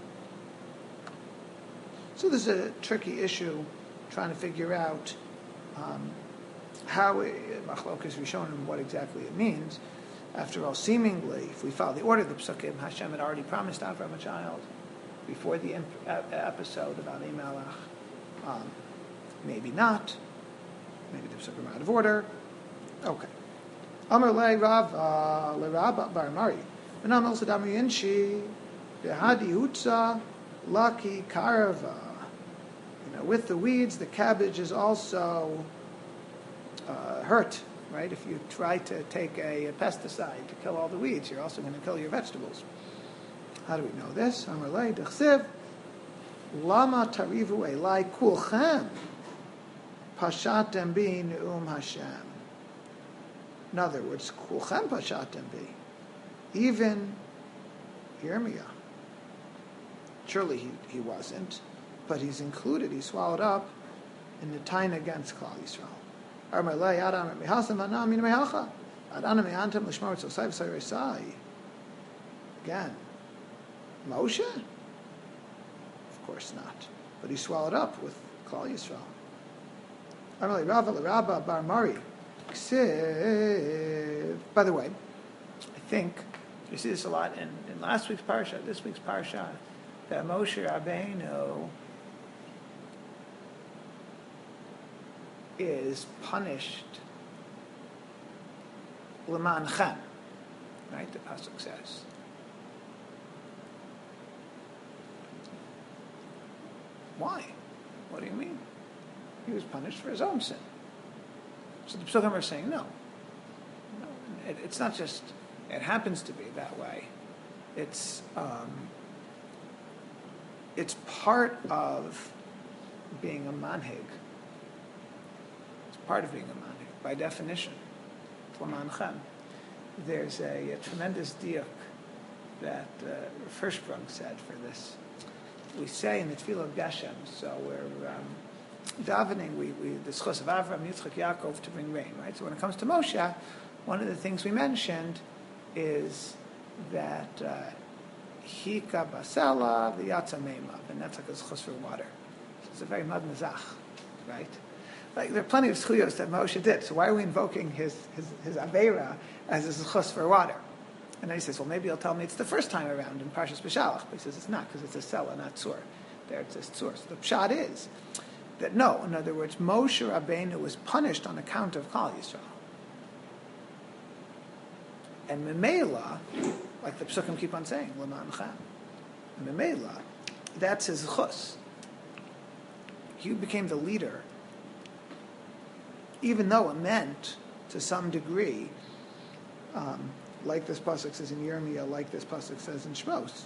So this is a tricky issue, trying to figure out how Machlokes Rishonim, what exactly it means. After all, seemingly, if we follow the order of the Psukim, Hashem had already promised Avram a child before the episode about Elimelech. Maybe not. Maybe the Psukim are out of order. Okay. Amar le Rav bar Mari. V'nam el Sadam Yinshi v'hadi utza laki karava. With the weeds, the cabbage is also hurt, right? If you try to take a pesticide to kill all the weeds, you're also going to kill your vegetables. How do we know this? Amar le d'chsiv lama tarivu elai kulchem pashatem bi neum Hashem. In other words, kulchem pashatem bi. Even Yirmiyah. Surely he wasn't, but he's included, he's swallowed up in the tain against Klal Yisrael. Again, Moshe? Of course not. But he's swallowed up with Klal Yisrael. By the way, I think you see this a lot in last week's parsha, this week's parsha, that Moshe Rabbeinu is punished l'ma'anchem, right? The pasuk says. Why? What do you mean? He was punished for his own sin. So the Psukim are saying no. It's not just. It happens to be that way. It's part of being a manhig. It's part of being a manhig, by definition. L'ma'anchem. There's a tremendous diuk that Hirschsprung said for this. We say in the Tefillah of Geshem, so we're davening, we the schos of Avram, Yitzchak, Yaakov to bring rain, right? So when it comes to Moshe, one of the things we mentioned is that Hika Basela, the Yatza Meimav, and that's like a schos for water. So it's a very mad mazach, right? Like there are plenty of schuyos that Moshe did, so why are we invoking his Aveira as a schos for water? And then he says, well, maybe he'll tell me it's the first time around in Parshas B'Shalach. But he says it's not, because it's a Sela, not Tzur. There it says Tzur. So the pshat is that no, in other words, Moshe Rabbeinu was punished on account of Klal Yisrael. And Memela, like the Psukim keep on saying, L'ma'anchem. Memela, that's his chus. He became the leader, even though it meant, to some degree, like this pasuk says in Yirmiyah, like this pasuk says in Shmos,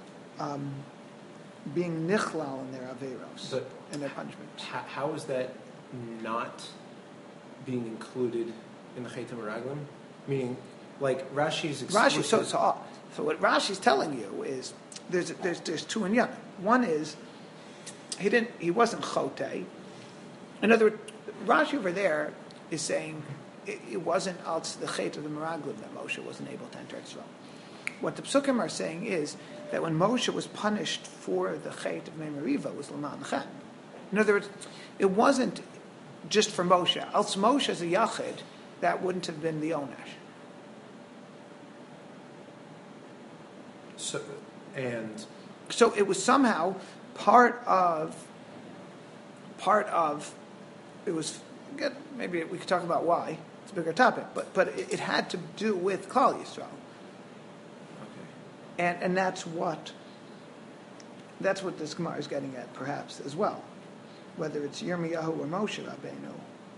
being nichlal in their averos, in their punishment. How is that not being included in the Chayei Meraglim? Meaning, like Rashi's explicit... So what Rashi's telling you is there's two in Yom. One is he wasn't chote. In other words, Rashi over there is saying it wasn't the Chayei of the Meraglim that Moshe wasn't able to enter Israel. What the Psukim are saying is that when Moshe was punished for the Chayei of Memariva, it was L'ma'anchem. In other words, it wasn't just for Moshe. Else Moshe as a Yachid, that wouldn't have been the Onesh. So it was somehow part of it was, maybe we could talk about why. It's a bigger topic, but it had to do with Klal Yisrael. Okay. And that's what this Gemara is getting at, perhaps, as well. Whether it's Yirmiyahu or Moshe Rabbeinu.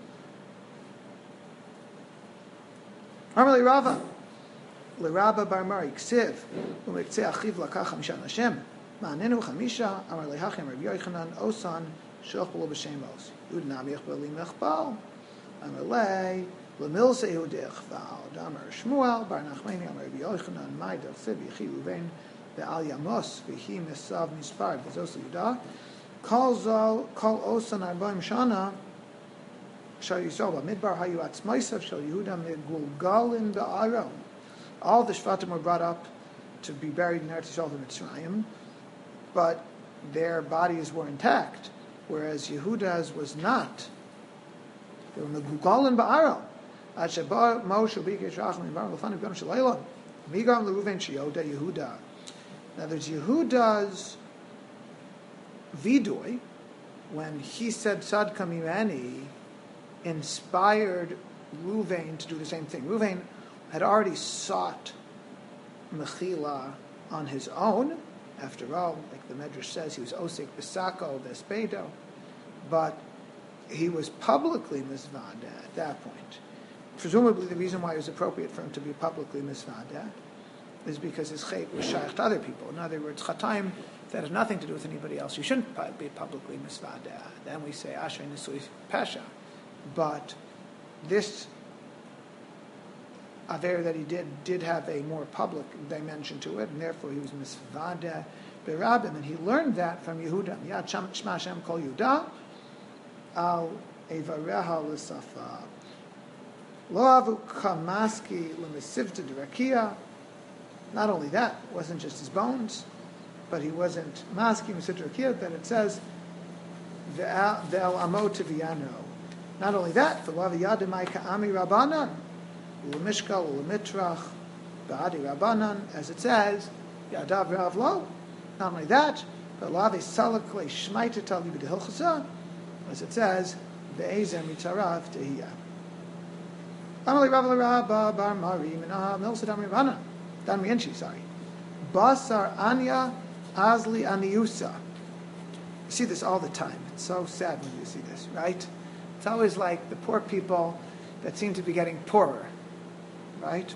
Amar Rava, L'Rabba bar Mari Ksiv, U'mektzeh achiv lakach hamishan Hashem, Ma'anenu chamisha, Amar Lehachim Rabbi Yochanan, Osan, Shochbelu b'Shem Os. Yud nam yechbel li mechbal, Amar Lei, L'milse hu dechval, Amar Shmuel, Bar Nachmeni, Amar Rabbi Yochanan, Mai d'chsiv yichi uvein, Ve'al yamos, V'hi misav mispar, V'zos Yudah, Kol Osan Arbaim Shana, Shal Yisrael Midbar Hayu Atzmaisav Shal Yehuda Megulgalin Ba'aron. All the Shvatim were brought up to be buried in Eretz Yisrael and Mitzrayim, but their bodies were intact, whereas Yehuda's was not. They were megugalim ba'aron. Ad sheba Moshe b'ikei shachim v'baron l'fanav b'yom shel Eilon. Migam l'Ruven sheyoda Yehuda. Now there's Yehuda's vidui, when he said Sad Kamimani, inspired Ruvain to do the same thing. Ruvain had already sought Mechila on his own. After all, like the Medrash says, he was Osik Bisako Vespedo, but he was publicly Mizvada at that point. Presumably the reason why it was appropriate for him to be publicly Mizvada is because his chait was shaykh to other people. In other words, chataim that has nothing to do with anybody else. You shouldn't be publicly Mizvada. Then we say Asher Nisui Pasha. But this Aver that he did have a more public dimension to it, and therefore he was Mizvada Berabim, and he learned that from Yehuda. Yad Shema Hashem Kol Yehuda Al Evareha L'Safa Lo Avu Kamaski L'Mesivta D'Rakia. Not only that, it wasn't just his bones, but he wasn't Maski L'Mesivta D'Rakia, that it says Ve'el Amo Tiviano. Not only that, for Lav Yadimai Ka'ami Rabbanan L'Mishkal L'Mitrach Ba'adi Rabbanan, as it says, Yadav Rav Lo. Not only that, but Lavi Salakle Shmaita Talib Hilchasa, as it says, Be'ezem Mitarav Tehiyah. Amali Rav Rabba Bar Mari Minah Milsadam Rabbanan. Dan Mienchi, sorry. Basar Anya Azli Aniusa. You see this all the time. It's so sad when you see this, right? It's always like the poor people that seem to be getting poorer, right?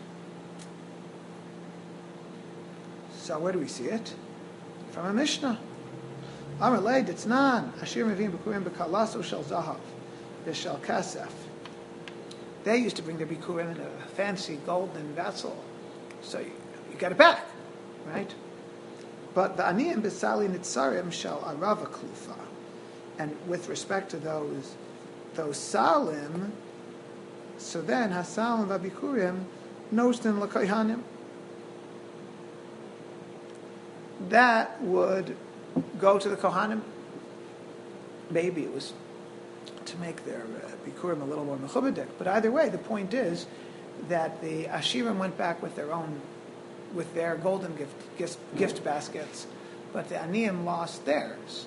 So where do we see it? From a Mishnah. Amar lei ditznan ashir mevim bikurim bekalaso shel zahav v'shel kasef. They used to bring their bikurim in a fancy golden vessel, so you get it back, right? But the aniyim besali nitzarim shel arava klufa, and with respect to those salim, so then hasalim v'bikurim nosten l'kohanim. That would go to the Kohanim. Maybe it was to make their Bikurim a little more mechubadik. But either way, the point is that the Ashirim went back with their golden gift baskets, but the Aniyim lost theirs.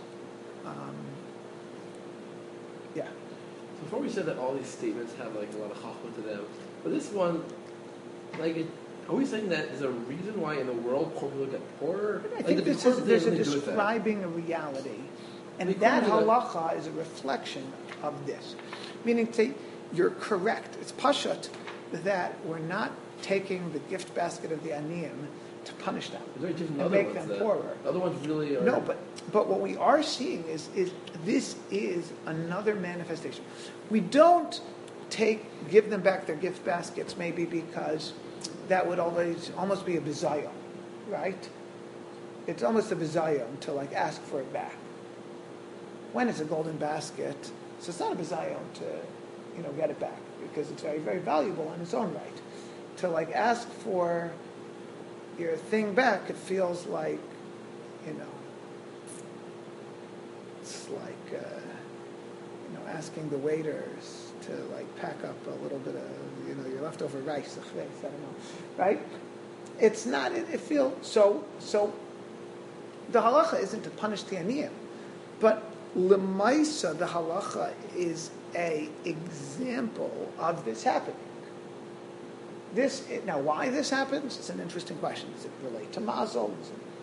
Yeah. So before we said that all these statements have like a lot of chachma to them, but this one, like, are we saying that is a reason why in the world poor people get poorer? I think there's a describing a reality, and that halacha is a reflection of this. Meaning, you're correct. It's pashut that we're not taking the gift basket of the aniyim to punish them and make them poorer. The other ones really are... No, but what we are seeing is this is another manifestation. We don't give them back their gift baskets maybe because that would almost be a bizayon, right? It's almost a bizayon to like ask for it back. When it's a golden basket, so it's not a bizayon to get it back because it's very, very valuable in its own right. To like ask for your thing back, it feels like, it's like asking the waiters to like pack up a little bit of your leftover rice, I don't know, right? It's not. It feels so. The halacha isn't to punish the aniyim, but lemaisa the halacha is a example of this happening. Now, why this happens? It's an interesting question. Does it relate to mazel?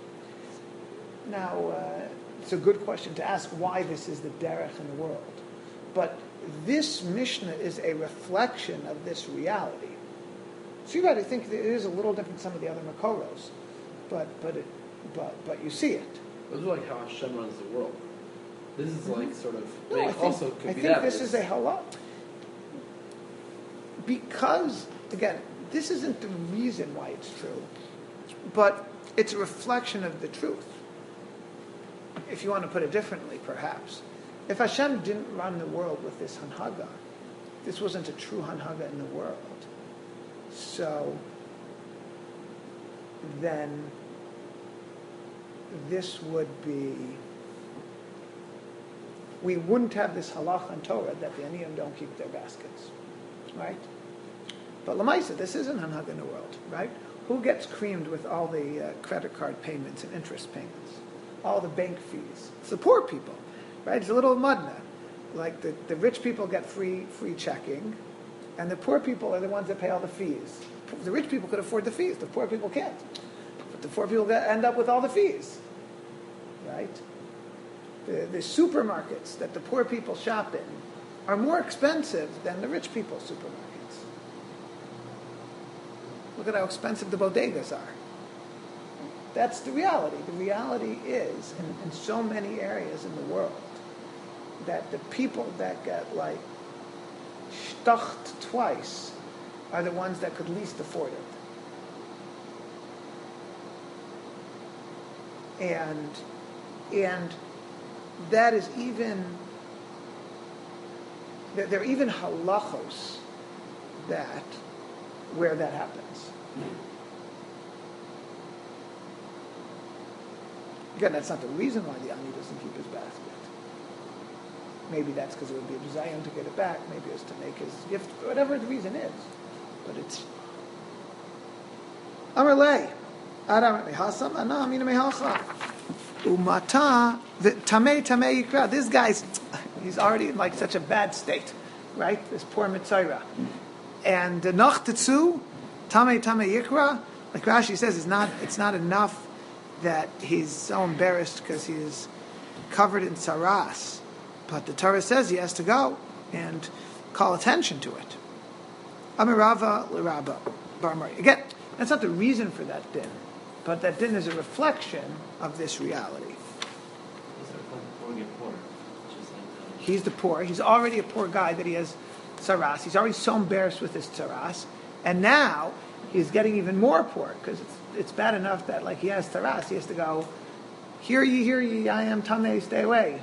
Now, it's a good question to ask why this is the derech in the world, but this Mishnah is a reflection of this reality. So you got to think that it is a little different than some of the other Makoros, but you see it. This is like how Hashem runs the world. This is like sort of... I think this is a halal. Because, again, this isn't the reason why it's true, but it's a reflection of the truth. If you want to put it differently, perhaps. If Hashem didn't run the world with this hanhaga, this wasn't a true hanhaga in the world. So then this would be, we wouldn't have this halacha and Torah that the Aniyim don't keep their baskets, right? But Lamaisa, this isn't Hanhag in the world, right? Who gets creamed with all the credit card payments and interest payments? All the bank fees? It's the poor people, right? It's a little mudna. Like the rich people get free checking, and the poor people are the ones that pay all the fees. The rich people could afford the fees. The poor people can't. But the poor people end up with all the fees, right? The supermarkets that the poor people shop in are more expensive than the rich people's supermarkets. Look at how expensive the bodegas are. That's the reality. The reality is, in so many areas in the world, that the people that get like shtucht twice are the ones that could least afford it. And that is even, there are even halachos that, where that happens. Again, that's not the reason why the Ani doesn't keep his basket. Maybe that's because it would be a Zion to get it back. Maybe it's to make his gift, whatever the reason is. But it's Amar lei, Adam mehasam, Ana mina mehacha, umata tamei yikra. This guy's, he's already in like such a bad state, right? This poor Mitzayra. And noch tetzu, tamei yikra. Like Rashi says, it's not enough that he's so embarrassed because he's covered in saras. But the Torah says he has to go and call attention to it. Amirava l'rabba bar Mari. Again, that's not the reason for that din, but that din is a reflection of this reality. He's the poor. He's already a poor guy that he has saras. He's already so embarrassed with his saras, and now he's getting even more poor because it's bad enough that like he has saras. He has to go, hear ye, I am tamei, stay away.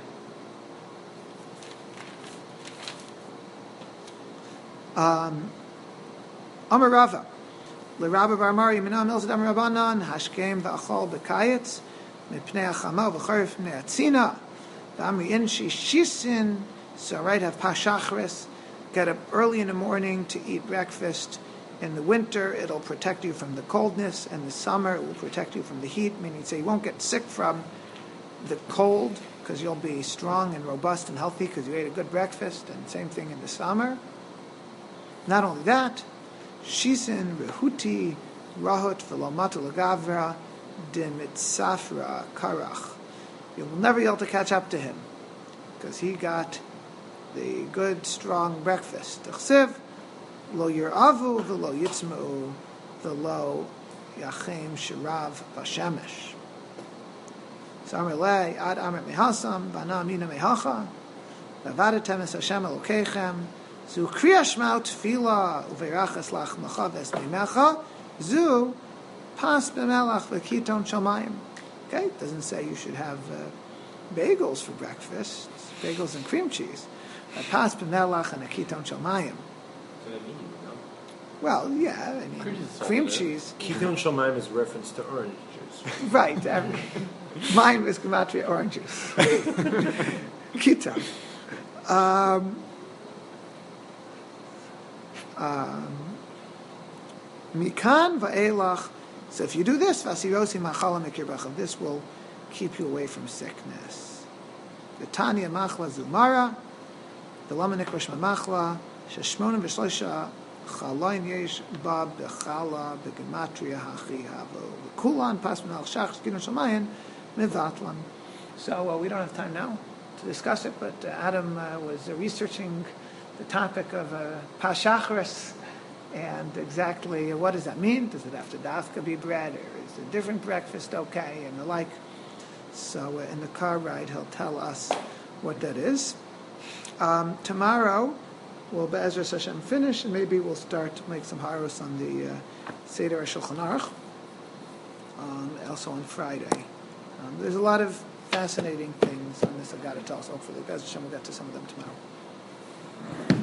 Amar Rava, l'Rabba bar Mari minam milzad Amar Rabbanan hashkem v'achol b'kayetz mipnei achama v'charif mipnei atzina v'amri inshi shisin. So right, have pashachris, get up early in the morning to eat breakfast. In the winter, it'll protect you from the coldness, and the summer it will protect you from the heat. Meaning, so you won't get sick from the cold because you'll be strong and robust and healthy because you ate a good breakfast. And same thing in the summer. Not only that, Shisin, Rehuti, Rahot, Velomata Lagavra, Dimitzafra, Karach. You will never be able to catch up to him because he got the good, strong breakfast. T'chsev, Lo Yiravu, Velo Yitzma'u, Velo Yachem Shirav Vashemesh. Samarlei, Ad Amrit Mehasam, Vana Mina Mehacha, Vavadatem Es Hashem Elokechem, Zu kriya shma tefila uveirachas lach machaves meimecha. Zu pas b'melach v'kiton shamayim. Okay, it doesn't say you should have bagels for breakfast, bagels and cream cheese. Pas b'melach and a kiton shamayim. Well, yeah, I mean, cream cheese. Kiton shamayim is a reference to orange juice. Right. Mine was gematria orange juice. Kiton. Mikan va'elach. So if you do this, vasirosi machala mikirbachav, this will keep you away from sickness. The Tanya machla zumara, the lamanik rosh machla, sheshmonim v'shloisha chalayin yesh ba bechala begematria hachi havo. Kulan pasman al shach shkino shamayin mivatlan. So we don't have time now to discuss it, but Adam was researching the topic of Pashachris and exactly what does that mean? Does it have to dafka be bread, or is a different breakfast okay, and the like? So in the car ride, he'll tell us what that is. Tomorrow, we'll Be'ezras Hashem finish, and maybe we'll start to make some haros on the Seder Shulchan Aruch, also on Friday. There's a lot of fascinating things on this I've got to tell, so hopefully Be'ezras Hashem will get to some of them tomorrow.